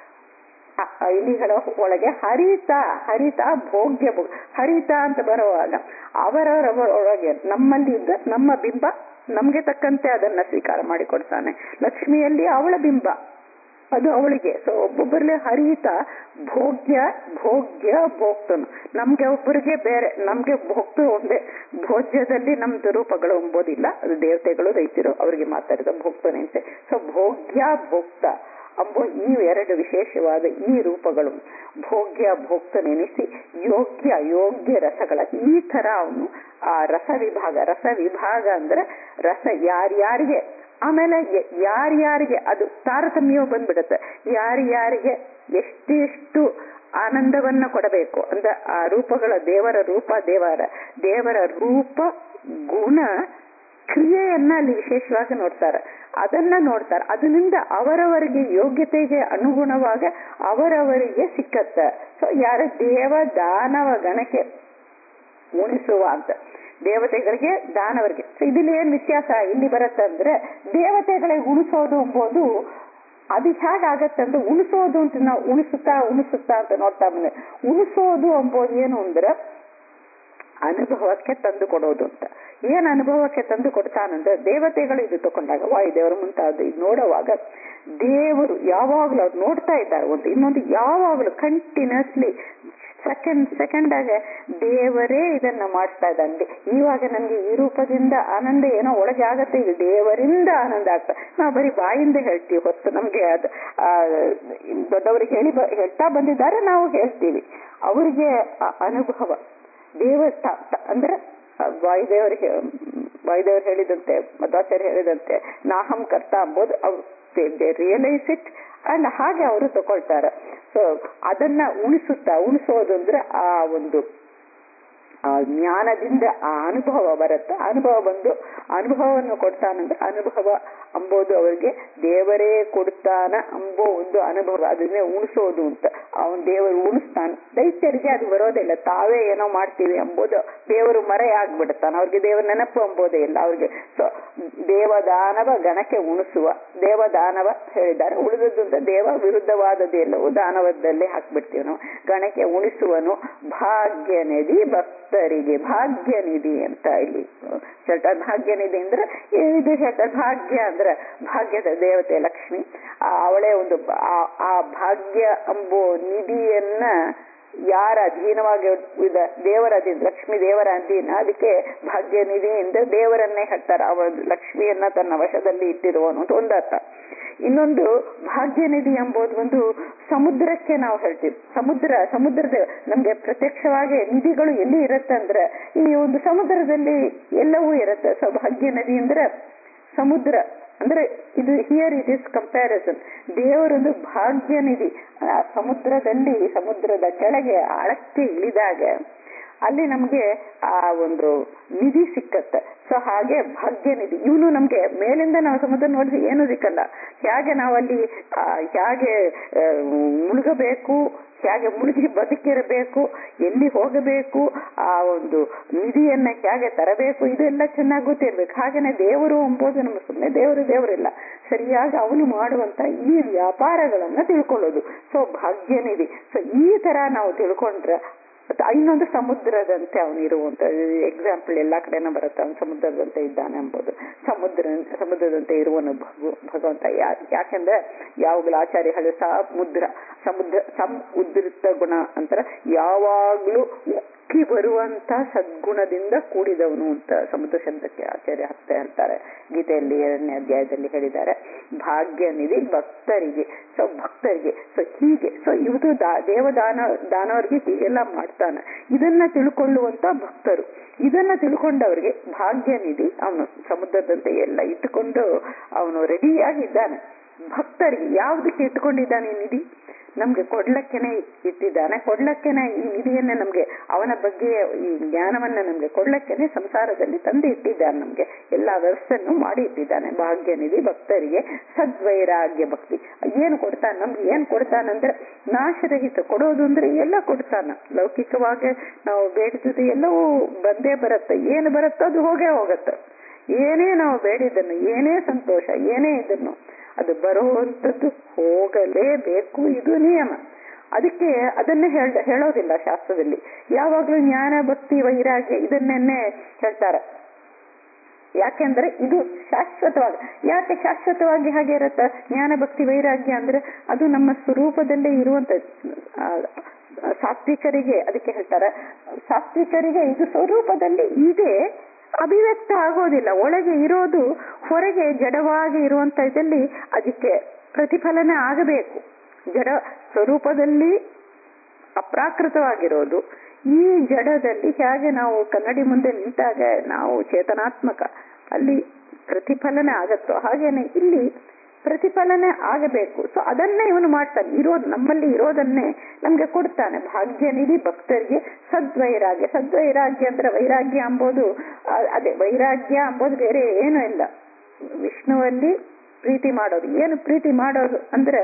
ಇಲಿಗಳ ಒಳಗೆ ಹರಿತ ಹರಿತ ಭೋಗ್ಯ ಹರಿತ ಅಂತ ಬರುವಾಗ ಅವರವರ ಒಳಗೆ ನಮ್ಮಲ್ಲಿ ಇದ್ದ ನಮ್ಮ ಬಿಂಬ ನಮ್ಗೆ ತಕ್ಕಂತೆ ಅದನ್ನ ಸ್ವೀಕಾರ ಮಾಡಿಕೊಡ್ತಾನೆ. ಲಕ್ಷ್ಮಿಯಲ್ಲಿ ಅವಳ ಬಿಂಬ ಅದು ಅವಳಿಗೆ. ಸೊ ಒಬ್ಬೊಬ್ಬರಲ್ಲಿ ಹರಿತ ಭೋಗ್ಯ ಭೋಗ್ಯ ಭೋಕ್ತನು. ನಮ್ಗೆ ಒಬ್ಬರಿಗೆ ಬೇರೆ, ನಮ್ಗೆ ಭೋಕ್ತು ಒಂದೇ. ಭೋಜ್ಯದಲ್ಲಿ ನಮ್ದು ರೂಪಗಳು ಎಂಬುದಿಲ್ಲ, ಅದು ದೇವತೆಗಳು ದೈತ್ಯರು ಅವರಿಗೆ ಮಾತಾಡಿದ ಭೋಕ್ತನಂತೆ. ಸೊ ಭೋಗ್ಯ ಭೋಕ್ತ ಅಂಬೋ ಈ ಎರಡು ವಿಶೇಷವಾದ ಈ ರೂಪಗಳು ಭೋಗ್ಯ ಭೋಕ್ತನೆನಿಸಿ ಯೋಗ್ಯ ಯೋಗ್ಯ ರಸಗಳ ಈ ತರ ಅವನು ಆ ರಸ ವಿಭಾಗ. ರಸ ವಿಭಾಗ ಅಂದ್ರೆ ರಸ ಯಾರ್ಯಾರಿಗೆ, ಆಮೇಲೆ ಯಾರ್ಯಾರಿಗೆ ಅದು ತಾರತಮ್ಯ ಬಂದ್ಬಿಡುತ್ತೆ. ಯಾರ್ಯಾರಿಗೆ ಎಷ್ಟೆಷ್ಟು ಆನಂದವನ್ನ ಕೊಡಬೇಕು ಅಂದ್ರೆ ಆ ರೂಪಗಳ ದೇವರ ರೂಪ ದೇವರ ದೇವರ ರೂಪ ಗುಣ ಕ್ರಿಯೆಯನ್ನ ಅಲ್ಲಿ ವಿಶೇಷವಾಗಿ ನೋಡ್ತಾರೆ. ಅದನ್ನ ನೋಡ್ತಾರೆ. ಅದರಿಂದ ಅವರವರಿಗೆ ಯೋಗ್ಯತೆಗೆ ಅನುಗುಣವಾಗಿ ಅವರವರಿಗೆ ಸಿಕ್ಕತ್ತ. ಸೊ ಯಾರ ದೇವ ದಾನವ ಗಣಕ್ಕೆ ಉಣಿಸುವ ಅಂತ, ದೇವತೆಗಳಿಗೆ ದಾನವರಿಗೆ. ಸೊ ಇದಿಲ್ಲಿ ಏನ್ ವ್ಯತ್ಯಾಸ ಇಲ್ಲಿ ಬರುತ್ತಂದ್ರೆ, ದೇವತೆಗಳಿಗೆ ಉಣಿಸೋದು ಎಂಬುದು ಅದು ಹೇಗಾಗತ್ತಂದ್ರೆ, ಉಣಿಸೋದು ಅಂತ ನಾವು ಉಣಿಸುತ್ತಾ ಉಣಿಸುತ್ತಾ ಅಂತ ನೋಡ್ತಾ ಬಂದ್ರೆ, ಉಣಿಸೋದು ಎಂಬುದು ಏನು ಅಂದ್ರೆ ಅನುಭವಕ್ಕೆ ತಂದು ಕೊಡೋದು ಅಂತ. ಏನ್ ಅನುಭವಕ್ಕೆ ತಂದು ಕೊಡ್ತಾನಂದ್ರೆ, ದೇವತೆಗಳು ಇದು ತಕೊಂಡಾಗ ವಾಯುದೇವರು ಮುಂತಾದ ಇದು ನೋಡುವಾಗ ದೇವರು ಯಾವಾಗ್ಲೂ ಅವ್ರು ನೋಡ್ತಾ ಇದ್ದಾರೆ. ಒಂದು ಇನ್ನೊಂದು ಯಾವಾಗ್ಲೂ ಕಂಟಿನ್ಯೂಸ್ಲಿ ಸೆಕೆಂಡ್ ಸೆಕೆಂಡ್ ಆಗ ದೇವರೇ ಇದನ್ನ ಮಾಡ್ತಾ ಇದ್ದಾನೆ. ಇವಾಗ ನನ್ಗೆ ಈ ರೂಪದಿಂದ ಆನಂದ ಏನೋ ಒಳಗೆ ಆಗತ್ತೆ, ಇದು ದೇವರಿಂದ ಆನಂದ ಆಗ್ತಾ. ನಾವು ಬರೀ ಬಾಯಿಂದ ಹೇಳ್ತೀವಿ ಹೊತ್ತು ನಮ್ಗೆ ಅದು ಆ ದೊಡ್ಡವರಿಗೆ ಹೇಳಿ ಹೇಳ್ತಾ ಬಂದಿದ್ದಾರೆ, ನಾವು ಹೇಳ್ತೀವಿ. ಅವರಿಗೆ ಆ ಅನುಭವ ದೇವ ಅಂದ್ರೆ ವಾಯುದೇವರಿಗೆ ವಾಯುದೇವರು ಹೇಳಿದಂತೆ, ಮಧ್ವಾಚಾರ್ಯ ಹೇಳಿದಂತೆ ನಾಹಂ ಕರ್ತ ಅಂಬೋದು ಅವ್ರು ರಿಯಲೈಸ್ ಇಟ್ ಅಂಡ್ ಹಾಗೆ ಅವರು ತಗೊಳ್ತಾರೆ. ಸೊ ಅದನ್ನ ಉಣಿಸುತ್ತಾ, ಉಣಿಸೋದು ಅಂದ್ರೆ ಆ ಒಂದು ಆ ಜ್ಞಾನದಿಂದ ಆ ಅನುಭವ ಬರುತ್ತೆ. ಅನುಭವ ಬಂದು ಅನುಭವವನ್ನು ಕೊಡ್ತಾನಂದ್ರೆ, ಅನುಭವ ಅಂಬೋದು ಅವರಿಗೆ ದೇವರೇ ಕೊಡ್ತಾನ ಅಂಬೋ ಒಂದು ಅನುಭವ, ಅದನ್ನೇ ಉಣಿಸೋದು ಅಂತ. ಅವನ್ ದೇವರು ಉಣಿಸ್ತಾನೆ. ದೈತ್ಯರಿಗೆ ಅದು ಬರೋದಿಲ್ಲ, ತಾವೇ ಏನೋ ಮಾಡ್ತೀವಿ ಅಂಬೋದು ದೇವರು ಮರೆ ಆಗ್ಬಿಡ್ತಾನೆ. ಅವ್ರಿಗೆ ದೇವರ ನೆನಪು ಅಂಬೋದೇ ಇಲ್ಲ ಅವ್ರಿಗೆ. ಸೊ ದೇವದಾನವ ಗಣಕ್ಕೆ ಉಣಿಸುವ, ದೇವದಾನವ ಹೇಳಿದ್ದಾರೆ. ಉಳಿದದ್ದು ಅಂತ ದೇವ ವಿರುದ್ಧವಾದದ್ದು ಎಲ್ಲವೂ ದಾನವದಲ್ಲೇ ಹಾಕ್ಬಿಡ್ತೀವಿ ನಾವು. ಗಣಕ್ಕೆ ಉಣಿಸುವನು ಭಾಗ್ಯ ನಿಧಿ ಭಕ್ತರಿಗೆ, ಭಾಗ್ಯ ನಿಧಿ ಅಂತ ಇಲ್ಲಿ ಹೇಳ್ತಾರೆ. ಭಾಗ್ಯ ನಿಧಿ ಅಂದ್ರೆ ಇದು ಹೇಳ್ತಾರೆ, ಭಾಗ್ಯ ಅಂದ್ರೆ ಭಾಗ್ಯದ ದೇವತೆ ಲಕ್ಷ್ಮಿ. ಅವಳೇ ಒಂದು ಆ ಭಾಗ್ಯ ಎಂಬೋ ನಿಧಿಯನ್ನ ಯಾರ ಅಧೀನವಾಗಿ ಇದೆ, ದೇವರ ಅಧೀನ, ಲಕ್ಷ್ಮಿ ದೇವರ ಅಧೀನ. ಅದಕ್ಕೆ ಭಾಗ್ಯ ನಿಧಿ ಅಂದ್ರೆ ದೇವರನ್ನೇ ಹೇಳ್ತಾರೆ. ಅವಳ ಲಕ್ಷ್ಮಿಯನ್ನ ತನ್ನ ವಶದಲ್ಲಿ ಇಟ್ಟಿರುವನು ಅಂತ ಒಂದರ್ಥ. ಇನ್ನೊಂದು ಭಾಗ್ಯ ನಿಧಿ ಎಂಬುದು ಒಂದು ಸಮುದ್ರಕ್ಕೆ ನಾವು ಹೇಳ್ತೀವಿ. ಸಮುದ್ರ ಸಮುದ್ರದ ನಮ್ಗೆ ಪ್ರತ್ಯಕ್ಷವಾಗಿ ನಿಧಿಗಳು ಎಲ್ಲಿ ಇರುತ್ತೆ ಅಂದ್ರೆ ಈ ಒಂದು ಸಮುದ್ರದಲ್ಲಿ ಎಲ್ಲವೂ ಇರುತ್ತೆ. ಸೊ ಭಾಗ್ಯ ನದಿ ಅಂದ್ರೆ ಸಮುದ್ರ ಅಂದ್ರೆ ಇದು ಹಿಯರ್ ಇಟ್ ಇಸ್ ಕಂಪ್ಯಾರಿಸನ್. ದೇವರೊಂದು ಭಾಗ್ಯ ನಿಧಿ. ಆ ಸಮುದ್ರದಲ್ಲಿ ಸಮುದ್ರದ ಕೆಳಗೆ ಆಳಕ್ಕೆ ಇಳಿದಾಗ ಅಲ್ಲಿ ನಮ್ಗೆ ಆ ಒಂದು ನಿಧಿ ಸಿಕ್ಕತ್ತೆ. ಸೊ ಹಾಗೆ ಭಾಗ್ಯ ನಿಧಿ ಇವನು ನಮ್ಗೆ ಮೇಲಿಂದ ನಾವು ಸಮುದ್ರ ನೋಡಿದ್ರೆ ಏನು ಸಿಕ್ಕಲ್ಲ. ಹೇಗೆ ನಾವಲ್ಲಿ ಹೇಗೆ ಮುಳುಗಬೇಕು, ಹೇಗೆ ಮುಳುಗಿ ಬದುಕಿರಬೇಕು, ಎಲ್ಲಿ ಹೋಗಬೇಕು, ಆ ಒಂದು ನಿಧಿಯನ್ನ ಹೇಗೆ ತರಬೇಕು, ಇದೆಲ್ಲ ಚೆನ್ನಾಗಿ ಗೊತ್ತಿರ್ಬೇಕು. ಹಾಗೇನೆ ದೇವರು ಎಂಬುದು ನಮ್ಗೆ ಸುಮ್ಮನೆ ದೇವರು ದೇವರಿಲ್ಲ, ಸರಿಯಾಗಿ ಅವನು ಮಾಡುವಂತ ಈ ವ್ಯಾಪಾರಗಳನ್ನ ತಿಳ್ಕೊಳ್ಳೋದು. ಸೊ ಭಾಗ್ಯ ನಿಧಿ. ಸೊ ಈ ತರ ನಾವು ತಿಳ್ಕೊಂಡ್ರೆ, ಇನ್ನೊಂದು ಸಮುದ್ರದಂತೆ ಅವನು ಇರುವಂತ ಎಕ್ಸಾಂಪಲ್ ಎಲ್ಲಾ ಕಡೆನೂ ಬರುತ್ತೆ. ಅವನು ಸಮುದ್ರದಂತೆ ಇದ್ದಾನೆ ಎಂಬುದು. ಸಮುದ್ರ ಸಮುದ್ರದಂತೆ ಇರುವನು ಭಗವಂತ. ಯಾಕೆಂದ್ರೆ ಯಾವಾಗ್ಲೂ ಆಚಾರ್ಯ ಹೇಳಿ ಸಮುದ್ರ ಸಮುದ್ರ ಸಮ್ ಉದ್ರಿತ ಗುಣ ಅಂತಾರೆ, ಯಾವಾಗ್ಲೂ ಉಕ್ಕಿ ಬರುವಂತ ಸದ್ಗುಣದಿಂದ ಕೂಡಿದವನು ಅಂತ ಸಮುದ್ರ ಶಬ್ದಕ್ಕೆ ಆಚಾರ್ಯ ಹತ್ತೆ ಹೇಳ್ತಾರೆ. ಗೀತೆಯಲ್ಲಿ ಎರಡನೇ ಅಧ್ಯಾಯದಲ್ಲಿ ಹೇಳಿದ್ದಾರೆ. ಭಾಗ್ಯ ನಿಧಿ ಭಕ್ತರಿಗೆ. ಸೊ ಭಕ್ತರಿಗೆ ಸೊ ಹೀಗೆ ಸೊ ಇವುದು ದಾ ದೇವದಾನ ದಾನವರಿಗೆ ಹೀಗೆಲ್ಲ ಮಾಡ್ತಾನೆ. ಇದನ್ನ ತಿಳ್ಕೊಳ್ಳುವಂತ ಭಕ್ತರು, ಇದನ್ನ ತಿಳ್ಕೊಂಡವ್ರಿಗೆ ಭಾಗ್ಯ ನಿಧಿ ಅವನು ಸಮುದ್ರದಂತೆ ಎಲ್ಲ ಇಟ್ಟುಕೊಂಡು ಅವನು ರೆಡಿಯಾಗಿದ್ದಾನೆ. ಭಕ್ತರಿಗೆ ಯಾವುದಕ್ಕೆ ಇಟ್ಕೊಂಡಿದ್ದಾನೆ ಈ ನಿಧಿ? ನಮ್ಗೆ ಕೊಡ್ಲಕ್ಕೇನೆ ಇಟ್ಟಿದ್ದಾನೆ. ಕೊಡ್ಲಕ್ಕೇನೆ ಈ ನಿಧಿಯನ್ನ ನಮ್ಗೆ ಅವನ ಬಗ್ಗೆ ಈ ಜ್ಞಾನವನ್ನ ನಮ್ಗೆ ಕೊಡ್ಲಕ್ಕೇನೆ ಸಂಸಾರದಲ್ಲಿ ತಂದು ಇಟ್ಟಿದ್ದಾನೆ. ನಮ್ಗೆ ಎಲ್ಲಾ ವ್ಯವಸ್ಥೆಯನ್ನು ಮಾಡಿ ಇಟ್ಟಿದ್ದಾನೆ. ಭಾಗ್ಯ ನಿಧಿ ಭಕ್ತರಿಗೆ ಸದ್ವೈರಾಗ್ಯ ಭಕ್ತಿ. ಏನು ಕೊಡ್ತಾನೆ ನಮ್ಗೆ? ಏನ್ ಕೊಡ್ತಾನಂದ್ರೆ ನಾಶರಹಿತ. ಕೊಡೋದು ಅಂದ್ರೆ ಎಲ್ಲ ಕೊಡ್ತಾನ. ಲೌಕಿಕವಾಗಿ ನಾವು ಬೇಡಿದ್ದು ಎಲ್ಲವೂ ಬಂದೇ ಬರುತ್ತೆ. ಏನು ಬರುತ್ತೋ ಅದು ಹೋಗೇ ಹೋಗತ್ತೆ. ಏನೇ ನಾವು ಬೇಡಿದ್ದನ್ನು, ಏನೇ ಸಂತೋಷ, ಏನೇ ಇದನ್ನು, ಅದು ಬರುವಂಥದ್ದು ಹೋಗಲೇಬೇಕು. ಇದು ನಿಯಮ. ಅದಕ್ಕೆ ಅದನ್ನೇ ಹೇಳ ಹೇಳೋದಿಲ್ಲ ಶಾಸ್ತ್ರದಲ್ಲಿ. ಯಾವಾಗ್ಲೂ ಜ್ಞಾನ ಭಕ್ತಿ ವೈರಾಗ್ಯ ಇದನ್ನೇ ಹೇಳ್ತಾರೆ. ಯಾಕೆಂದ್ರೆ ಇದು ಶಾಶ್ವತವಾಗಿ. ಯಾಕೆ ಶಾಶ್ವತವಾಗಿ ಹಾಗೆ ಇರುತ್ತೆ? ಜ್ಞಾನ ಭಕ್ತಿ ವೈರಾಗ್ಯ ಅಂದ್ರೆ ಅದು ನಮ್ಮ ಸ್ವರೂಪದಲ್ಲೇ ಇರುವಂತ ಸಾತ್ವಿಕರಿಗೆ ಅದಕ್ಕೆ ಹೇಳ್ತಾರೆ. ಸಾತ್ವಿಕರಿಗೆ ಇದು ಸ್ವರೂಪದಲ್ಲಿ ಇದೆ, ಅಭಿವ್ಯಕ್ತ ಆಗೋದಿಲ್ಲ. ಒಳಗೆ ಇರೋದು ಹೊರಗೆ ಜಡವಾಗಿ ಇರುವಂತ ಇದರಲ್ಲಿ ಅದಕ್ಕೆ ಪ್ರತಿಫಲನ ಆಗಬೇಕು. ಜಡ ಸ್ವರೂಪದಲ್ಲಿ ಅಪ್ರಾಕೃತವಾಗಿರೋದು ಈ ಜಡದಲ್ಲಿ ಹೇಗೆ ನಾವು ಕನ್ನಡಿ ಮುಂದೆ ನಿಂತಾಗ ನಾವು ಚೇತನಾತ್ಮಕ ಅಲ್ಲಿ ಪ್ರತಿಫಲನ ಆಗತ್ತೋ ಹಾಗೇನೆ ಇಲ್ಲಿ ಪ್ರತಿಫಲನೆ ಆಗಬೇಕು. ಸೊ ಅದನ್ನೇ ಇವನು ಮಾಡ್ತಾನೆ. ಇರೋದು ನಮ್ಮಲ್ಲಿ ಇರೋದನ್ನೇ ನಮ್ಗೆ ಕೊಡ್ತಾನೆ. ಭಾಗ್ಯ ನಿಧಿ ಭಕ್ತರಿಗೆ ಸದ್ವೈರಾಗ್ಯ. ಸದ್ವೈರಾಗ್ಯ ಅಂದ್ರೆ ವೈರಾಗ್ಯ ಅಂಬೋದು ಅದೇ ವೈರಾಗ್ಯ ಅಂಬೋದು ಬೇರೆ ಏನೂ ಇಲ್ಲ. ವಿಷ್ಣುವಲ್ಲಿ ಪ್ರೀತಿ ಮಾಡೋದು. ಏನು ಪ್ರೀತಿ ಮಾಡೋದು ಅಂದ್ರೆ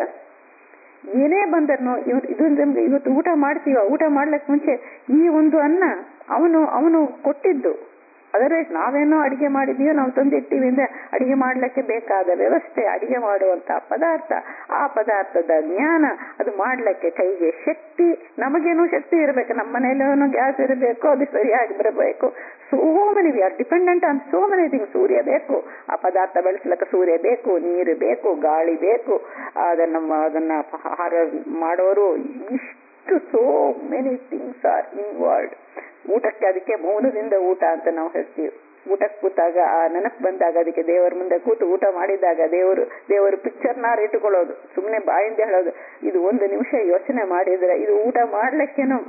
ಏನೇ ಬಂದರ್ನು ಇವತ್ತು ಇದು ನಮ್ಗೆ ಇವತ್ತು ಊಟ ಮಾಡ್ತೀವ, ಊಟ ಮಾಡ್ಲಿಕ್ಕೆ ಮುಂಚೆ ಈ ಒಂದು ಅನ್ನ ಅವನು ಅವನು ಕೊಟ್ಟಿದ್ದು. ಅದರ್ವೈಸ್ ನಾವೇನೋ ಅಡಿಗೆ ಮಾಡಿದೀಯೋ ನಾವು ತಂದಿಟ್ಟಿವಿ ಅಂದ್ರೆ ಅಡಿಗೆ ಮಾಡ್ಲಿಕ್ಕೆ ಬೇಕಾದ ವ್ಯವಸ್ಥೆ, ಅಡಿಗೆ ಮಾಡುವಂತ ಪದಾರ್ಥ, ಆ ಪದಾರ್ಥದ ಜ್ಞಾನ, ಅದು ಮಾಡ್ಲಿಕ್ಕೆ ಕೈಗೆ ಶಕ್ತಿ, ನಮಗೇನೋ ಶಕ್ತಿ ಇರಬೇಕು, ನಮ್ಮ ಮನೇಲೇನೋ ಗ್ಯಾಸ್ ಇರಬೇಕು, ಅದು ಸರಿಯಾಗಿ ಬರಬೇಕು. So many we are dependent on so many things. ಸೂರ್ಯ ಬೇಕು, ಆ ಪದಾರ್ಥ ಬೆಳೆಸ್ಲಿಕ್ಕೆ ಸೂರ್ಯ ಬೇಕು, ನೀರು ಬೇಕು, ಗಾಳಿ ಬೇಕು, ಅದನ್ನ ಅದನ್ನ ಆಹಾರ ಮಾಡೋರು, ಇಷ್ಟು so many things are involved. ಊಟಕ್ಕೆ ಅದಕ್ಕೆ ಮೌನದಿಂದ ಊಟ ಅಂತ ನಾವು ಹೇಳ್ತೀವಿ. ಊಟಕ್ಕೆ ಕೂತಾಗ ಆ ನೆನಪು ಬಂದಾಗ ಅದಕ್ಕೆ ದೇವರ ಮುಂದೆ ಕೂತು ಊಟ ಮಾಡಿದಾಗ ದೇವರು ದೇವರು ಪಿಕ್ಚರ್ನಾರು ಇಟ್ಟುಕೊಳ್ಳೋದು, ಸುಮ್ಮನೆ ಬಾಯಿಂದ ಹೇಳೋದು. ಇದು ಒಂದು ನಿಮಿಷ ಯೋಚನೆ ಮಾಡಿದ್ರೆ ಇದು ಊಟ ಮಾಡ್ಲಿಕ್ಕೇನು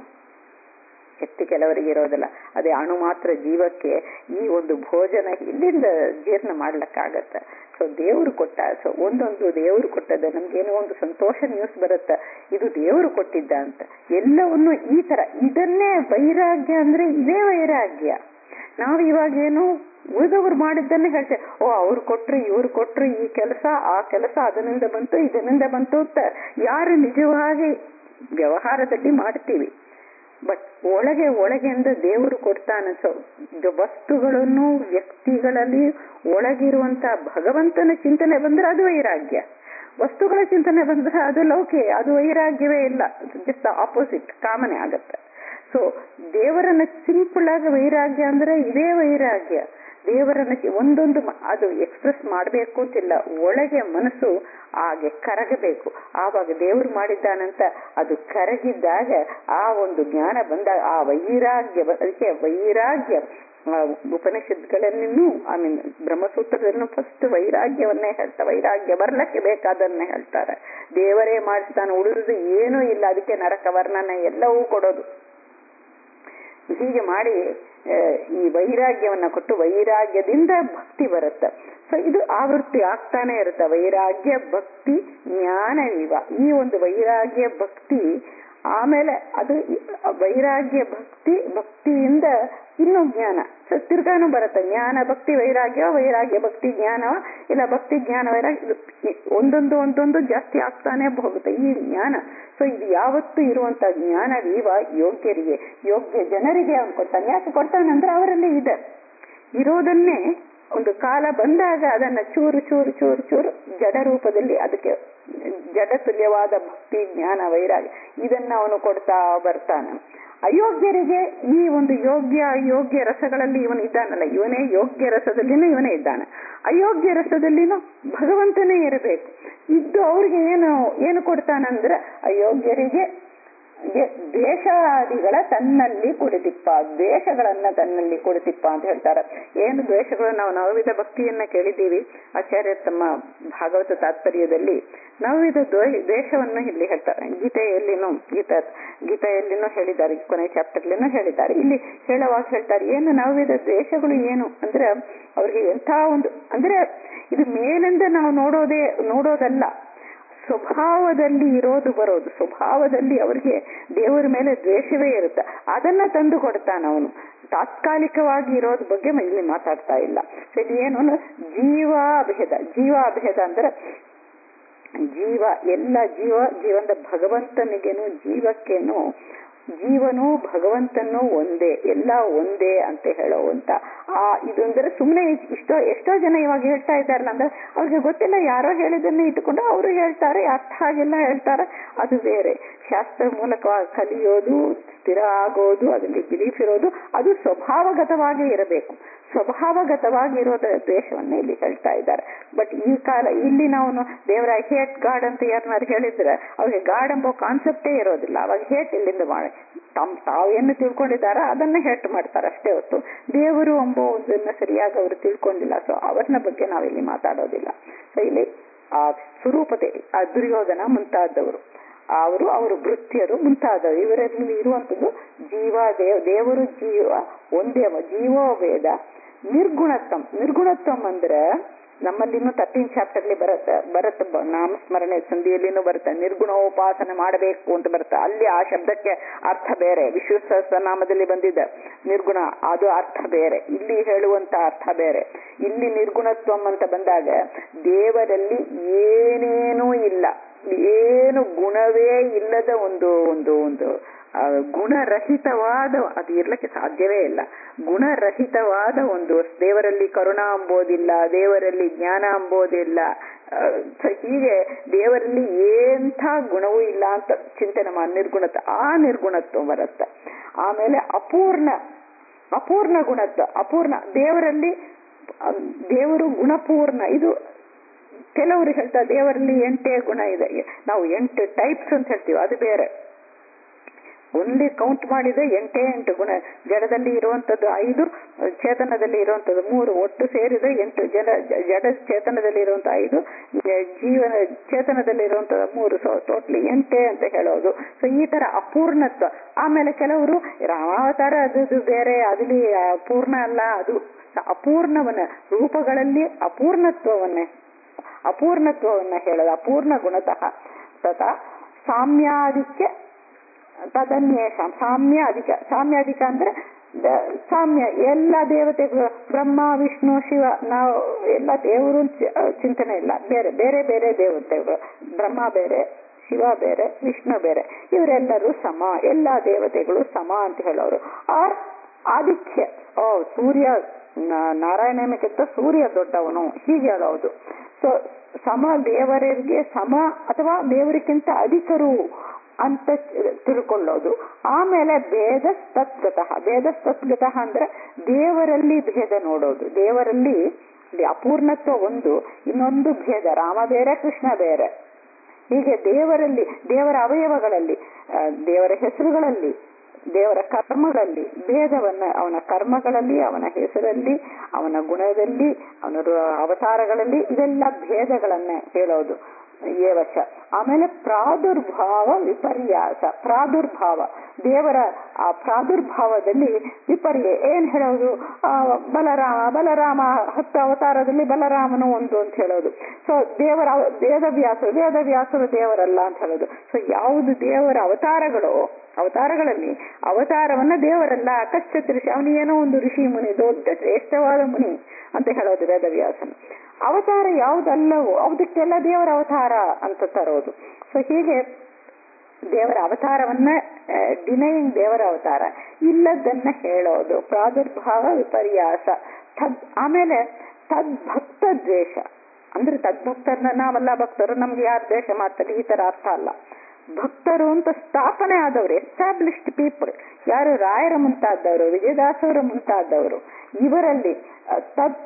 ಶಕ್ತಿ ಕೆಲವರಿಗೆ ಇರೋದಿಲ್ಲ. ಅದೇ ಅಣು ಮಾತ್ರ ಜೀವಕ್ಕೆ ಈ ಒಂದು ಭೋಜನ ಇಲ್ಲಿಂದ ಜೀರ್ಣ ಮಾಡ್ಲಿಕ್ಕಾಗತ್ತೆ. ಸೊ ದೇವರು ಕೊಟ್ಟ, ಸೊ ಒಂದೊಂದು ದೇವರು ಕೊಟ್ಟದ ನಮ್ಗೇನೋ ಒಂದು ಸಂತೋಷ ನ್ಯೂಸ್ ಬರುತ್ತೆ, ಇದು ದೇವರು ಕೊಟ್ಟಿದ್ದ ಅಂತ. ಎಲ್ಲವನ್ನು ಈ ತರ, ಇದನ್ನೇ ವೈರಾಗ್ಯ ಅಂದ್ರೆ ಇದೇ ವೈರಾಗ್ಯ. ನಾವು ಇವಾಗೇನು ಉಳಿದವ್ರು ಮಾಡಿದ್ದನ್ನೇ ಹೇಳ್ತೇವೆ, ಓ ಅವ್ರು ಕೊಟ್ರು ಇವ್ರು ಕೊಟ್ರು ಈ ಕೆಲಸ ಆ ಕೆಲಸ ಅದರಿಂದ ಬಂತು ಇದರಿಂದ ಬಂತು ಅಂತ ಯಾರು ನಿಜವಾಗಿ ವ್ಯವಹಾರದಲ್ಲಿ ಮಾಡ್ತೀವಿ. ಬಟ್ ಒಳಗೆ ಒಳಗೆಂದ ದೇವರು ಕೊಡ್ತಾನೆ. ಸೊ ವಸ್ತುಗಳನ್ನು ವ್ಯಕ್ತಿಗಳಲ್ಲಿ ಒಳಗಿರುವಂತ ಭಗವಂತನ ಚಿಂತನೆ ಬಂದ್ರೆ ಅದು ವೈರಾಗ್ಯ. ವಸ್ತುಗಳ ಚಿಂತನೆ ಬಂದ್ರೆ ಅದು ಲೌಕಿಕ, ಅದು ವೈರಾಗ್ಯವೇ ಇಲ್ಲ, ಜಸ್ಟ್ ಆಪೋಸಿಟ್, ಕಾಮನೆ ಆಗತ್ತೆ. ಸೊ ದೇವರನ್ನ ಸಿಂಪಲ್ ಆಗಿ ವೈರಾಗ್ಯ ಅಂದ್ರೆ ಇದೇ ವೈರಾಗ್ಯ. ದೇವರನ್ನ ಒಂದೊಂದು ಅದು ಎಕ್ಸ್ಪ್ರೆಸ್ ಮಾಡ್ಬೇಕು ಅಂತಿಲ್ಲ, ಒಳಗೆ ಮನಸ್ಸು ಹಾಗೆ ಕರಗಬೇಕು. ಆವಾಗ ದೇವರು ಮಾಡಿದ್ದಾನಂತ ಅದು ಕರಗಿದ್ದಾಗ ಆ ಒಂದು ಜ್ಞಾನ ಬಂದಾಗ ಆ ವೈರಾಗ್ಯ, ಅದಕ್ಕೆ ವೈರಾಗ್ಯ ಉಪನಿಷತ್ಗಳಲ್ಲಿನೂ ಐ ಮೀನ್ ಬ್ರಹ್ಮಸೂತ್ರದಲ್ಲೂ ಫಸ್ಟ್ ವೈರಾಗ್ಯವನ್ನೇ ಹೇಳ್ತಾರೆ. ವೈರಾಗ್ಯ ಬರ್ಲಕ್ಕೆ ಬೇಕಾದನ್ನೇ ಹೇಳ್ತಾರೆ. ದೇವರೇ ಮಾಡಿಸ್ತಾನೆ, ಉಳಿದು ಏನೂ ಇಲ್ಲ. ಅದಕ್ಕೆ ನರಕ ವರ್ಣನೆ ಎಲ್ಲವೂ ಕೊಡೋದು. ಹೀಗೆ ಮಾಡಿ ಈ ವೈರಾಗ್ಯವನ್ನ ಕೊಟ್ಟು ವೈರಾಗ್ಯದಿಂದ ಭಕ್ತಿ ಬರುತ್ತೆ. ಸೊ ಇದು ಆವೃತ್ತಿ ಆಗ್ತಾನೆ ಇರುತ್ತೆ. ವೈರಾಗ್ಯ ಭಕ್ತಿ ಜ್ಞಾನವಿವ, ಈ ಒಂದು ವೈರಾಗ್ಯ ಭಕ್ತಿ, ಆಮೇಲೆ ಅದು ವೈರಾಗ್ಯ ಭಕ್ತಿ, ಭಕ್ತಿಯಿಂದ ಇನ್ನು ಜ್ಞಾನ. ಸೊ ತಿರ್ಗಾನು ಬರುತ್ತೆ, ಜ್ಞಾನ ಭಕ್ತಿ ವೈರಾಗ್ಯ, ವೈರಾಗ್ಯ ಭಕ್ತಿ ಜ್ಞಾನ, ಇಲ್ಲ ಭಕ್ತಿ ಜ್ಞಾನ ವೈರಾಗ್ಯ, ಒಂದೊಂದು ಒಂದೊಂದು ಜಾಸ್ತಿ ಆಗ್ತಾನೆ ಹೋಗುತ್ತೆ ಈ ಜ್ಞಾನ. ಸೊ ಇದು ಯಾವತ್ತೂ ಇರುವಂತ ಜ್ಞಾನವೀವ ಯೋಗ್ಯರಿಗೆ, ಯೋಗ್ಯ ಜನರಿಗೆ ಅವನು ಕೊಡ್ತಾನೆ. ಯಾಕೆ ಕೊಡ್ತಾನಂದ್ರೆ ಅವರಲ್ಲಿ ಇದೆ ಇರೋದನ್ನೇ ಒಂದು ಕಾಲ ಬಂದಾಗ ಅದನ್ನ ಚೂರು ಚೂರು ಚೂರು ಚೂರು ಜಡ ರೂಪದಲ್ಲಿ ಅದಕ್ಕೆ ಜಡ ತುಲ್ಯವಾದ ಭಕ್ತಿ ಜ್ಞಾನ ವೈರಾಗ್ಯ ಇದನ್ನ ಅವನು ಕೊಡ್ತಾ ಬರ್ತಾನೆ. ಅಯೋಗ್ಯರಿಗೆ ಈ ಒಂದು ಯೋಗ್ಯ ಅಯೋಗ್ಯ ರಸಗಳಲ್ಲಿ ಇವನು ಇದ್ದಾನಲ್ಲ, ಇವನೇ ಯೋಗ್ಯ ರಸದಲ್ಲಿನೂ ಇವನೇ ಇದ್ದಾನೆ, ಅಯೋಗ್ಯ ರಸದಲ್ಲಿನೂ ಭಗವಂತನೇ ಇರಬೇಕು. ಇದ್ದು ಅವ್ರಿಗೆ ಏನು ಏನು ಕೊಡ್ತಾನಂದ್ರೆ ಅಯೋಗ್ಯರಿಗೆ ದ್ವೇಷಾದಿಗಳ ತನ್ನಲ್ಲಿ ಕುಡಿತಿಪ್ಪ, ದ್ವೇಷಗಳನ್ನ ತನ್ನಲ್ಲಿ ಕುಡಿತಿಪ್ಪ ಅಂತ ಹೇಳ್ತಾರೆ. ಏನು ದ್ವೇಷಗಳು? ನಾವು ನವವಿಧ ಭಕ್ತಿಯನ್ನ ಕೇಳಿದ್ದೀವಿ. ಆಚಾರ್ಯ ತಮ್ಮ ಭಾಗವತ ತಾತ್ಪರ್ಯದಲ್ಲಿ ನವವಿಧ ದ್ವೇಷವನ್ನು ಇಲ್ಲಿ ಹೇಳ್ತಾರೆ. ಗೀತೆಯಲ್ಲಿನೂ ಗೀತಾ ಗೀತೆಯಲ್ಲಿನೂ ಹೇಳಿದ್ದಾರೆ, ಕೊನೆ ಚಾಪ್ಟರ್ಲಿನೂ ಹೇಳಿದ್ದಾರೆ. ಇಲ್ಲಿ ಹೇಳುವಾಗ ಹೇಳ್ತಾರೆ ಏನು ನವವಿಧ ದ್ವೇಷಗಳು ಏನು ಅಂದ್ರೆ ಅವ್ರಿಗೆ ಎಂಥ ಒಂದು ಅಂದ್ರೆ ಇದು ಮೇಲಿಂದ ನಾವು ನೋಡೋದೇ ನೋಡೋದಲ್ಲ, ಸ್ವಭಾವದಲ್ಲಿ ಇರೋದು ಬರೋದು. ಸ್ವಭಾವದಲ್ಲಿ ಅವ್ರಿಗೆ ದೇವರ ಮೇಲೆ ದ್ವೇಷವೇ ಇರುತ್ತೆ, ಅದನ್ನ ತಂದು ಕೊಡ್ತಾನ ಅವನು. ತಾತ್ಕಾಲಿಕವಾಗಿ ಇರೋದ್ ಬಗ್ಗೆ ಇಲ್ಲಿ ಮಾತಾಡ್ತಾ ಇಲ್ಲ. ಇಲ್ಲಿ ಏನು ಜೀವಾಭೇದ, ಜೀವಾಭೇದ ಅಂದ್ರೆ ಜೀವ ಎಲ್ಲ ಜೀವ ಜೀವನದ ಭಗವಂತನಿಗೇನು ಜೀವಕ್ಕೇನು ಜೀವನು ಭಗವಂತನು ಒಂದೇ, ಎಲ್ಲ ಒಂದೇ ಅಂತ ಹೇಳೋವಂತ ಆ ಇದು ಅಂದ್ರೆ ಸುಮ್ಮನೆ ಇಷ್ಟೋ ಎಷ್ಟೋ ಜನ ಇವಾಗ ಹೇಳ್ತಾ ಇದ್ದಾರಲ್ಲ ಅಂದ್ರೆ ಅವ್ರಿಗೆ ಗೊತ್ತಿಲ್ಲ, ಯಾರೋ ಹೇಳಿದನ್ನೇ ಇಟ್ಟುಕೊಂಡು ಅವರು ಹೇಳ್ತಾರೆ, ಅರ್ಥ ಆಗಿಲ್ಲ ಹೇಳ್ತಾರೆ, ಅದು ಬೇರೆ. ಶಾಸ್ತ್ರ ಮೂಲಕವಾಗಿ ಕಲಿಯೋದು, ಸ್ಥಿರ ಆಗೋದು, ಅದರಲ್ಲಿ ಬಿಲೀಫ್ ಇರೋದು, ಅದು ಸ್ವಭಾವಗತವಾಗಿ ಇರಬೇಕು. ಸ್ವಭಾವಗತವಾಗಿ ಇರೋದ ದ್ವೇಷವನ್ನ ಇಲ್ಲಿ ಹೇಳ್ತಾ ಇದ್ದಾರೆ. ಬಟ್ ಈ ಕಾಲ ಇಲ್ಲಿ ನಾವು ದೇವರ ಹೇಟ್ ಗಾಡ್ ಅಂತ ಯಾರನ್ನಾರು ಹೇಳಿದ್ರೆ ಅವ್ರಿಗೆ ಗಾಡ್ ಎಂಬ ಕಾನ್ಸೆಪ್ಟೇ ಇರೋದಿಲ್ಲ. ಅವಾಗ ಹೇಟ್ ಇಲ್ಲಿಂದ ಮಾಡಿ ತಮ್ಮ ತಾವೇನು ತಿಳ್ಕೊಂಡಿದಾರ ಅದನ್ನ ಹೇಟ್ ಮಾಡ್ತಾರೆ ಅಷ್ಟೇ ಹೊತ್ತು ದೇವರು ಎಂಬ ಒಂದನ್ನ ಸರಿಯಾಗಿ ಅವರು ತಿಳ್ಕೊಂಡಿಲ್ಲ. ಸೊ ಅವ್ರನ್ನ ಬಗ್ಗೆ ನಾವಿಲ್ಲಿ ಮಾತಾಡೋದಿಲ್ಲ. ಸೊ ಇಲ್ಲಿ ಆ ಸ್ವರೂಪತೆ, ಆ ದುರ್ಯೋಧನ ಮುಂತಾದವರು, ಅವರು ಅವರು ಭೃತ್ಯರು ಮುಂತಾದವರು, ಇವರಲ್ಲಿ ಇರುವಂತದ್ದು ಜೀವ ದೇವ ದೇವರು ಜೀವ ಒಂದೇ, ಜೀವೋ ವೇದ. ನಿರ್ಗುಣತ್ವಂ, ನಿರ್ಗುಣತ್ವಂ ಅಂದ್ರೆ ನಮ್ಮಲ್ಲಿನೂ ತರ್ಟೀನ್ ಚಾಪ್ಟರ್ಲಿ ಬರುತ್ತೆ ಬರುತ್ತೆ ನಾಮಸ್ಮರಣೆ ಸಂಧಿಯಲ್ಲಿನೂ ಬರುತ್ತೆ. ನಿರ್ಗುಣೋಪಾಸನೆ ಮಾಡಬೇಕು ಅಂತ ಬರುತ್ತೆ. ಅಲ್ಲಿ ಆ ಶಬ್ದಕ್ಕೆ ಅರ್ಥ ಬೇರೆ. ವಿಷ್ಣು ಸಹಸ್ರನಾಮದಲ್ಲಿ ಬಂದಿದೆ ನಿರ್ಗುಣ, ಅದು ಅರ್ಥ ಬೇರೆ. ಇಲ್ಲಿ ಹೇಳುವಂತ ಅರ್ಥ ಬೇರೆ. ಇಲ್ಲಿ ನಿರ್ಗುಣತ್ವಂ ಅಂತ ಬಂದಾಗ ದೇವರಲ್ಲಿ ಏನೇನೂ ಇಲ್ಲ, ಏನು ಗುಣವೇ ಇಲ್ಲದ ಒಂದು ಒಂದು ಒಂದು ಗುಣರಹಿತವಾದ, ಅದು ಇರ್ಲಿಕ್ಕೆ ಸಾಧ್ಯವೇ ಇಲ್ಲ, ಗುಣರಹಿತವಾದ ಒಂದು ದೇವರಲ್ಲಿ ಕರುಣಾ ಅಂಬೋದಿಲ್ಲ, ದೇವರಲ್ಲಿ ಜ್ಞಾನ ಅಂಬೋದಿಲ್ಲ. ಹೀಗೆ ದೇವರಲ್ಲಿ ಎಂಥ ಗುಣವೂ ಇಲ್ಲ ಅಂತ ಚಿಂತನೆ ಮಾಡಿ ನಿರ್ಗುಣತ್ವ, ಆ ನಿರ್ಗುಣತ್ವ ಬರುತ್ತೆ. ಆಮೇಲೆ ಅಪೂರ್ಣ ಅಪೂರ್ಣ ಗುಣತ್ವ, ಅಪೂರ್ಣ ದೇವರಲ್ಲಿ, ದೇವರು ಗುಣಪೂರ್ಣ. ಇದು ಕೆಲವರು ಹೇಳ್ತಾರೆ ದೇವರಲ್ಲಿ ಎಂಟೇ ಗುಣ ಇದೆ, ನಾವು ಎಂಟು ಟೈಪ್ಸ್ ಅಂತ ಹೇಳ್ತೀವಿ, ಅದು ಬೇರೆ. ಓನ್ಲಿ ಕೌಂಟ್ ಮಾಡಿದ್ರೆ ಎಂಟೇ ಎಂಟು ಗುಣ. ಜಡದಲ್ಲಿ ಇರುವಂತದ್ದು ಐದು, ಚೇತನದಲ್ಲಿ ಇರುವಂತದ್ದು ಮೂರು, ಒಟ್ಟು ಸೇರಿದ್ರೆ ಎಂಟು. ಜಡ ಜಡ ಚೇತನದಲ್ಲಿ ಇರುವಂತ ಐದು, ಜೀವನ ಚೇತನದಲ್ಲಿ ಇರುವಂತದ್ದು ಮೂರು, ಸೊ ಟೋಟ್ಲಿ ಎಂಟೇ ಅಂತ ಹೇಳೋದು. ಸೊ ಈ ತರ ಅಪೂರ್ಣತ್ವ. ಆಮೇಲೆ ಕೆಲವರು ರಾಮಾವತಾರ ಅದು ಬೇರೆ, ಅದಲ್ಲಿ ಪೂರ್ಣ ಅಲ್ಲ, ಅದು ಅಪೂರ್ಣವನ್ನ ರೂಪಗಳಲ್ಲಿ ಅಪೂರ್ಣತ್ವವನ್ನೇ ಅಪೂರ್ಣತ್ವವನ್ನ ಹೇಳೋದು. ಅಪೂರ್ಣ ಗುಣತಃ ತಥಾ ಸಾಮ್ಯಾದಿಕ್ಯ ತದನ್ಯೇಷ. ಸಾಮ್ಯ ಅಧಿಕ, ಸಾಮ್ಯಾಧಿಕ ಅಂದ್ರೆ ಸಾಮ್ಯ. ಎಲ್ಲ ದೇವತೆಗಳು ಬ್ರಹ್ಮ ವಿಷ್ಣು ಶಿವ, ನಾವು ಎಲ್ಲ ದೇವರು ಚಿಂತನೆ ಇಲ್ಲ, ಬೇರೆ ಬೇರೆ ಬೇರೆ ದೇವತೆಗಳು, ಬ್ರಹ್ಮ ಬೇರೆ ಶಿವ ಬೇರೆ ವಿಷ್ಣು ಬೇರೆ, ಇವರೆಲ್ಲರೂ ಸಮ, ಎಲ್ಲಾ ದೇವತೆಗಳು ಸಮ ಅಂತ ಹೇಳೋರು. ಆರ್ ಆದಿತ್ಯ, ಓ ಸೂರ್ಯ ನಾರಾಯಣನಕ್ಕಿಂತ ಸೂರ್ಯ ದೊಡ್ಡವನು, ಹೀಗೆ ಹೇಳೋದು. ಸೊ ಸಮ, ದೇವರಿಗೆ ಸಮ ಅಥವಾ ದೇವರಿಗಿಂತ ಅಧಿಕರು ಅಂತ ತಿಳ್ಕೊಳ್ಳೋದು. ಆಮೇಲೆ ಭೇದ ತದ್ಗತಃ. ಭೇದ ತದ್ಗತಃ ಅಂದ್ರೆ ದೇವರಲ್ಲಿ ಭೇದ ನೋಡೋದು. ದೇವರಲ್ಲಿ ಅಪೂರ್ಣತ್ವ ಒಂದು, ಇನ್ನೊಂದು ಭೇದ, ರಾಮ ಬೇರೆ ಕೃಷ್ಣ ಬೇರೆ. ಹೀಗೆ ದೇವರಲ್ಲಿ, ದೇವರ ಅವಯವಗಳಲ್ಲಿ, ದೇವರ ಹೆಸರುಗಳಲ್ಲಿ, ದೇವರ ಕರ್ಮಗಳಲ್ಲಿ ಭೇದವನ್ನ, ಅವನ ಕರ್ಮಗಳಲ್ಲಿ, ಅವನ ಹೆಸರಲ್ಲಿ, ಅವನ ಗುಣದಲ್ಲಿ, ಅವನ ಅವತಾರಗಳಲ್ಲಿ, ಇದೆಲ್ಲ ಭೇದಗಳನ್ನ ಹೇಳೋದು ಏವಚ. ಆಮೇಲೆ ಪ್ರಾದುರ್ಭಾವ ವಿಪರ್ಯಾಸ. ಪ್ರಾದುರ್ಭಾವ, ದೇವರ ಆ ಪ್ರಾದುರ್ಭಾವದಲ್ಲಿ ವಿಪರ್ಯ ಏನ್ ಹೇಳೋದು, ಆ ಬಲರಾಮ ಬಲರಾಮ ಹತ್ತು ಅವತಾರದಲ್ಲಿ ಬಲರಾಮನು ಒಂದು ಅಂತ ಹೇಳೋದು. ಸೊ ದೇವರ ವೇದವ್ಯಾಸರು ವೇದವ್ಯಾಸರು ದೇವರಲ್ಲ ಅಂತ ಹೇಳೋದು. ಸೊ ಯಾವುದು ದೇವರ ಅವತಾರಗಳು, ಅವತಾರಗಳಲ್ಲಿ ಅವತಾರವನ್ನ ದೇವರಲ್ಲ, ಕಶ್ಚಿತ್ ಋಷಿ, ಅವನು ಏನೋ ಒಂದು ಋಷಿ ಮುನಿ, ದೊಡ್ಡ ಶ್ರೇಷ್ಠವಾದ ಮುನಿ ಅಂತ ಹೇಳೋದು ವೇದವ್ಯಾಸನ. ಅವತಾರ ಯಾವುದಲ್ಲವೋ ಅದಕ್ಕೆಲ್ಲ ದೇವರ ಅವತಾರ ಅಂತ ತರೋದು. ಸೊ ಹೀಗೆ ದೇವರ ಅವತಾರವನ್ನ ಡಿನೈಯಿಂಗ್, ದೇವರ ಅವತಾರ ಇಲ್ಲದನ್ನ ಹೇಳೋದು. ಪ್ರಾದುರ್ಭಾವ ವಿಪರ್ಯಾಸ. ತದ್ ಆಮೇಲೆ ತದ್ಭಕ್ತ ದ್ವೇಷ ಅಂದ್ರೆ ತದ್ಭಕ್ತರನ್ನ, ನಾವೆಲ್ಲ ಭಕ್ತರು, ನಮ್ಗೆ ಯಾರು ದ್ವೇಷ ಮಾಡ್ತಾರೆ ಈ ತರ ಅರ್ಥ ಅಲ್ಲ. ಭಕ್ತರು ಅಂತ ಸ್ಥಾಪನೆ ಆದವರು, ಎಸ್ಟಾಬ್ಲಿಷ್ಡ್ ಪೀಪಲ್, ಯಾರು ರಾಯರ ಮುಂತಾದವರು, ವಿಜಯದಾಸವರ ಮುಂತಾದವರು, ಇವರಲ್ಲಿ ತದ್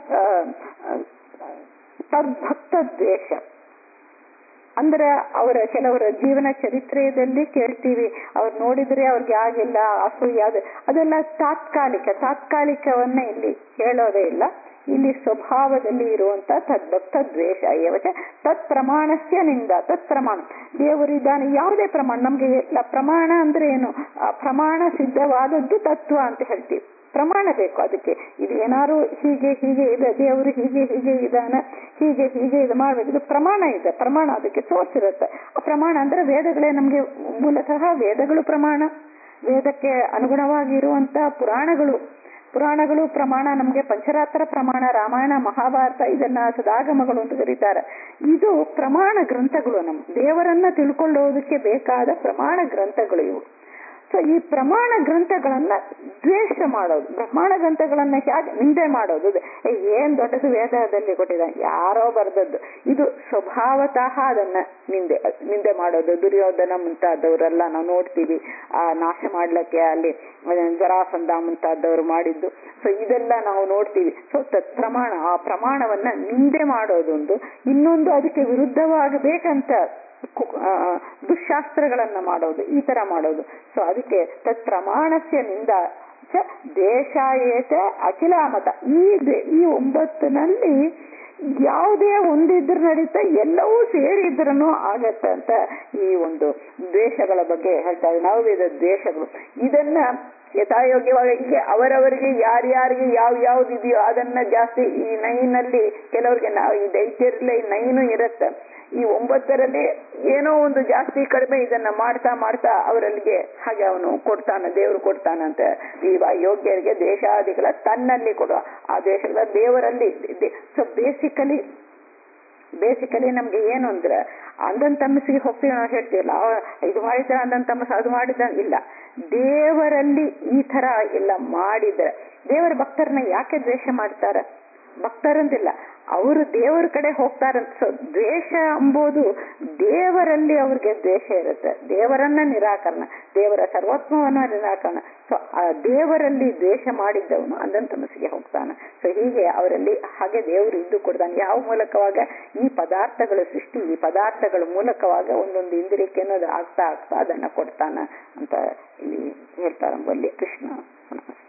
ತದ್ಭಕ್ತ ದ್ವೇಷ ಅಂದ್ರೆ ಅವರ ಕೆಲವರ ಜೀವನ ಚರಿತ್ರೆಯಲ್ಲಿ ಕೇಳ್ತೀವಿ, ಅವ್ರು ನೋಡಿದ್ರೆ ಅವ್ರಿಗೆ ಆಗಿಲ್ಲ ಅಸೂಯ, ಅದೆಲ್ಲ ತಾತ್ಕಾಲಿಕ, ತಾತ್ಕಾಲಿಕವನ್ನ ಇಲ್ಲಿ ಹೇಳೋದೇ ಇಲ್ಲ. ಇಲ್ಲಿ ಸ್ವಭಾವದಲ್ಲಿ ಇರುವಂತ ತದ್ಭಕ್ತ ದ್ವೇಷ ಏವಚ ತತ್ ಪ್ರಮಾಣಸ್ಯ ನಿಂದ. ತತ್ ಪ್ರಮಾಣ, ದೇವರಿದ್ದಾನೆ ಯಾವುದೇ ಪ್ರಮಾಣ, ನಮ್ಗೆ ಎಲ್ಲ ಪ್ರಮಾಣ ಅಂದ್ರೆ ಏನು, ಆ ಪ್ರಮಾಣ ಸಿದ್ಧವಾದದ್ದು ತತ್ವ ಅಂತ ಹೇಳ್ತೀವಿ. ಪ್ರಮಾಣ ಬೇಕು ಅದಕ್ಕೆ. ಇದು ಏನಾರು ಹೀಗೆ ಹೀಗೆ ಇದೆ, ದೇವರು ಹೀಗೆ ಹೀಗೆ ಇದಾನ, ಹೀಗೆ ಹೀಗೆ ಇದು ಮಾಡ್ಬೇಕು, ಇದು ಪ್ರಮಾಣ ಇದೆ. ಪ್ರಮಾಣ ಅದಕ್ಕೆ ಸೋರ್ಸ್ ಇರುತ್ತೆ. ಆ ಪ್ರಮಾಣ ಅಂದ್ರೆ ವೇದಗಳೇ ನಮ್ಗೆ ಮೂಲತಃ ವೇದಗಳು ಪ್ರಮಾಣ, ವೇದಕ್ಕೆ ಅನುಗುಣವಾಗಿ ಇರುವಂತ ಪುರಾಣಗಳು ಪುರಾಣಗಳು ಪ್ರಮಾಣ. ನಮ್ಗೆ ಪಂಚರಾತ್ರ ಪ್ರಮಾಣ, ರಾಮಾಯಣ ಮಹಾಭಾರತ, ಇದನ್ನ ಸದಾಗಮಗಳು ಅಂತ ಕರೀತಾರೆ. ಇದು ಪ್ರಮಾಣ ಗ್ರಂಥಗಳು, ನಮ್ ದೇವರನ್ನ ತಿಳ್ಕೊಳ್ಳೋದಕ್ಕೆ ಬೇಕಾದ ಪ್ರಮಾಣ ಗ್ರಂಥಗಳು ಇವು. ಸೊ ಈ ಪ್ರಮಾಣ ಗ್ರಂಥಗಳನ್ನ ದ್ವೇಷ ಮಾಡೋದು, ಪ್ರಮಾಣ ಗ್ರಂಥಗಳನ್ನ ಹೇಗೆ ನಿಂದೆ ಮಾಡೋದು, ಏನ್ ದೊಡ್ಡದು ವೇದದಲ್ಲಿ ಕೊಟ್ಟಿದ್ದಾನೆ, ಯಾರೋ ಬರ್ದದ್ದು, ಇದು ಸ್ವಭಾವತಃ ಅದನ್ನ ನಿಂದೆ ನಿಂದೆ ಮಾಡೋದು. ದುರ್ಯೋಧನ ಮುಂತಾದವರೆಲ್ಲ ನಾವು ನೋಡ್ತೀವಿ ಆ ನಾಶ ಮಾಡ್ಲಿಕ್ಕೆ ಅಲ್ಲಿ ಜರಾಸಂಧ ಮುಂತಾದವರು ಮಾಡಿದ್ದು. ಸೊ ಇದೆಲ್ಲ ನಾವು ನೋಡ್ತೀವಿ. ಸೊ ತತ್ ಪ್ರಮಾಣ, ಆ ಪ್ರಮಾಣವನ್ನ ನಿಂದೆ ಮಾಡೋದೊಂದು, ಇನ್ನೊಂದು ಅದಕ್ಕೆ ವಿರುದ್ಧವಾಗಬೇಕಂತ ದುಶಾಸ್ತ್ರಗಳನ್ನ ಮಾಡೋದು, ಈ ತರ ಮಾಡೋದು. ಸೊ ಅದಕ್ಕೆ ತತ್ ಪ್ರಮಾಣಸ್ಯ ನಿಂದ ದೇಶ ಏತ ಅಖಿಲ ಮತ. ಈ ಈ ಒಂಬತ್ತಿನಲ್ಲಿ ಯಾವುದೇ ಒಂದಿದ್ರು ನಡೀತಾ, ಎಲ್ಲವೂ ಸೇರಿದ್ರೂ ಆಗತ್ತೆ ಅಂತ ಈ ಒಂದು ದ್ವೇಷಗಳ ಬಗ್ಗೆ ಹೇಳ್ತಾರೆ. ನಾವು ಇದು ದ್ವೇಷಗಳು, ಇದನ್ನ ಯಥಾಯೋಗ್ಯವಾಗಿ ಹೀಗೆ ಅವರವರಿಗೆ ಯಾರ್ಯಾರಿಗೆ ಯಾವ ಯಾವ್ದು ಇದೆಯೋ ಅದನ್ನ ಜಾಸ್ತಿ ಈ ನೈನಲ್ಲಿ ಕೆಲವ್ರಿಗೆ ನಾವು ಈ ದೈತ್ಯರಲ್ಲೇ ನೈನು ಇರುತ್ತೆ, ಈ ಒಂಬತ್ತರಲ್ಲಿ ಏನೋ ಒಂದು ಜಾಸ್ತಿ ಕಡಿಮೆ ಇದನ್ನ ಮಾಡ್ತಾ ಮಾಡ್ತಾ ಅವರಲ್ಲಿಗೆ ಹಾಗೆ ಅವನು ಕೊಡ್ತಾನೆ, ದೇವರು ಕೊಡ್ತಾನಂತೆ. ಈ ಯೋಗ್ಯರಿಗೆ ದೇಶಾದಿಗಳ ತನ್ನಲ್ಲಿ ಕೊಡುವ ಆ ದೇಶಗಳ ದೇವರಲ್ಲಿ. ಸೊ ಬೇಸಿಕಲಿ ಬೇಸಿಕಲಿ ನಮ್ಗೆ ಏನು ಅಂದ್ರೆ ಅಂದನ್ ತಮ್ಮಸಿಗೆ ಹೋಗ್ತೀವಿ ನಾವು ಹೇಳ್ತೀವಲ್ಲ, ಇದು ಮಾಡಿದ ಅಂದನ್ ತಮ್ಮಸ ಅದು ಮಾಡಿದ ಇಲ್ಲ, ದೇವರಲ್ಲಿ ಈ ತರ ಎಲ್ಲ ಮಾಡಿದ್ರೆ ದೇವರ ಭಕ್ತರನ್ನ ಯಾಕೆ ದ್ವೇಷ ಮಾಡ್ತಾರ? ಭಕ್ತರಂತಿಲ್ಲ, ಅವರು ದೇವರ ಕಡೆ ಹೋಗ್ತಾರಂತ. ಸೊ ದ್ವೇಷ ಎಂಬುದು ದೇವರಲ್ಲಿ ಅವ್ರಿಗೆ ದ್ವೇಷ ಇರುತ್ತೆ, ದೇವರನ್ನ ನಿರಾಕರಣ, ದೇವರ ಸರ್ವೋತ್ಮವನ್ನ ನಿರಾಕರಣ. ಸೊ ಆ ದೇವರಲ್ಲಿ ದ್ವೇಷ ಮಾಡಿದ್ದವನು ಅಂದನ್ ತಮಸ್ಸಿಗೆ ಹೋಗ್ತಾನೆ. ಸೊ ಹೀಗೆ ಅವರಲ್ಲಿ ಹಾಗೆ ದೇವರು ಇದ್ದು ಕೊಡ್ತಾನೆ. ಯಾವ ಮೂಲಕವಾಗ? ಈ ಪದಾರ್ಥಗಳ ಸೃಷ್ಟಿ, ಈ ಪದಾರ್ಥಗಳ ಮೂಲಕವಾಗ ಒಂದೊಂದು ಇಂದ್ರಿಯಕ್ಕೆ ಅನ್ನೋದು ಆಗ್ತಾ ಆಗ್ತಾ ಅದನ್ನ ಕೊಡ್ತಾನ ಅಂತ ಇಲ್ಲಿ ಹೇಳ್ತಾರಂಬಲ್ಲಿ ಕೃಷ್ಣ.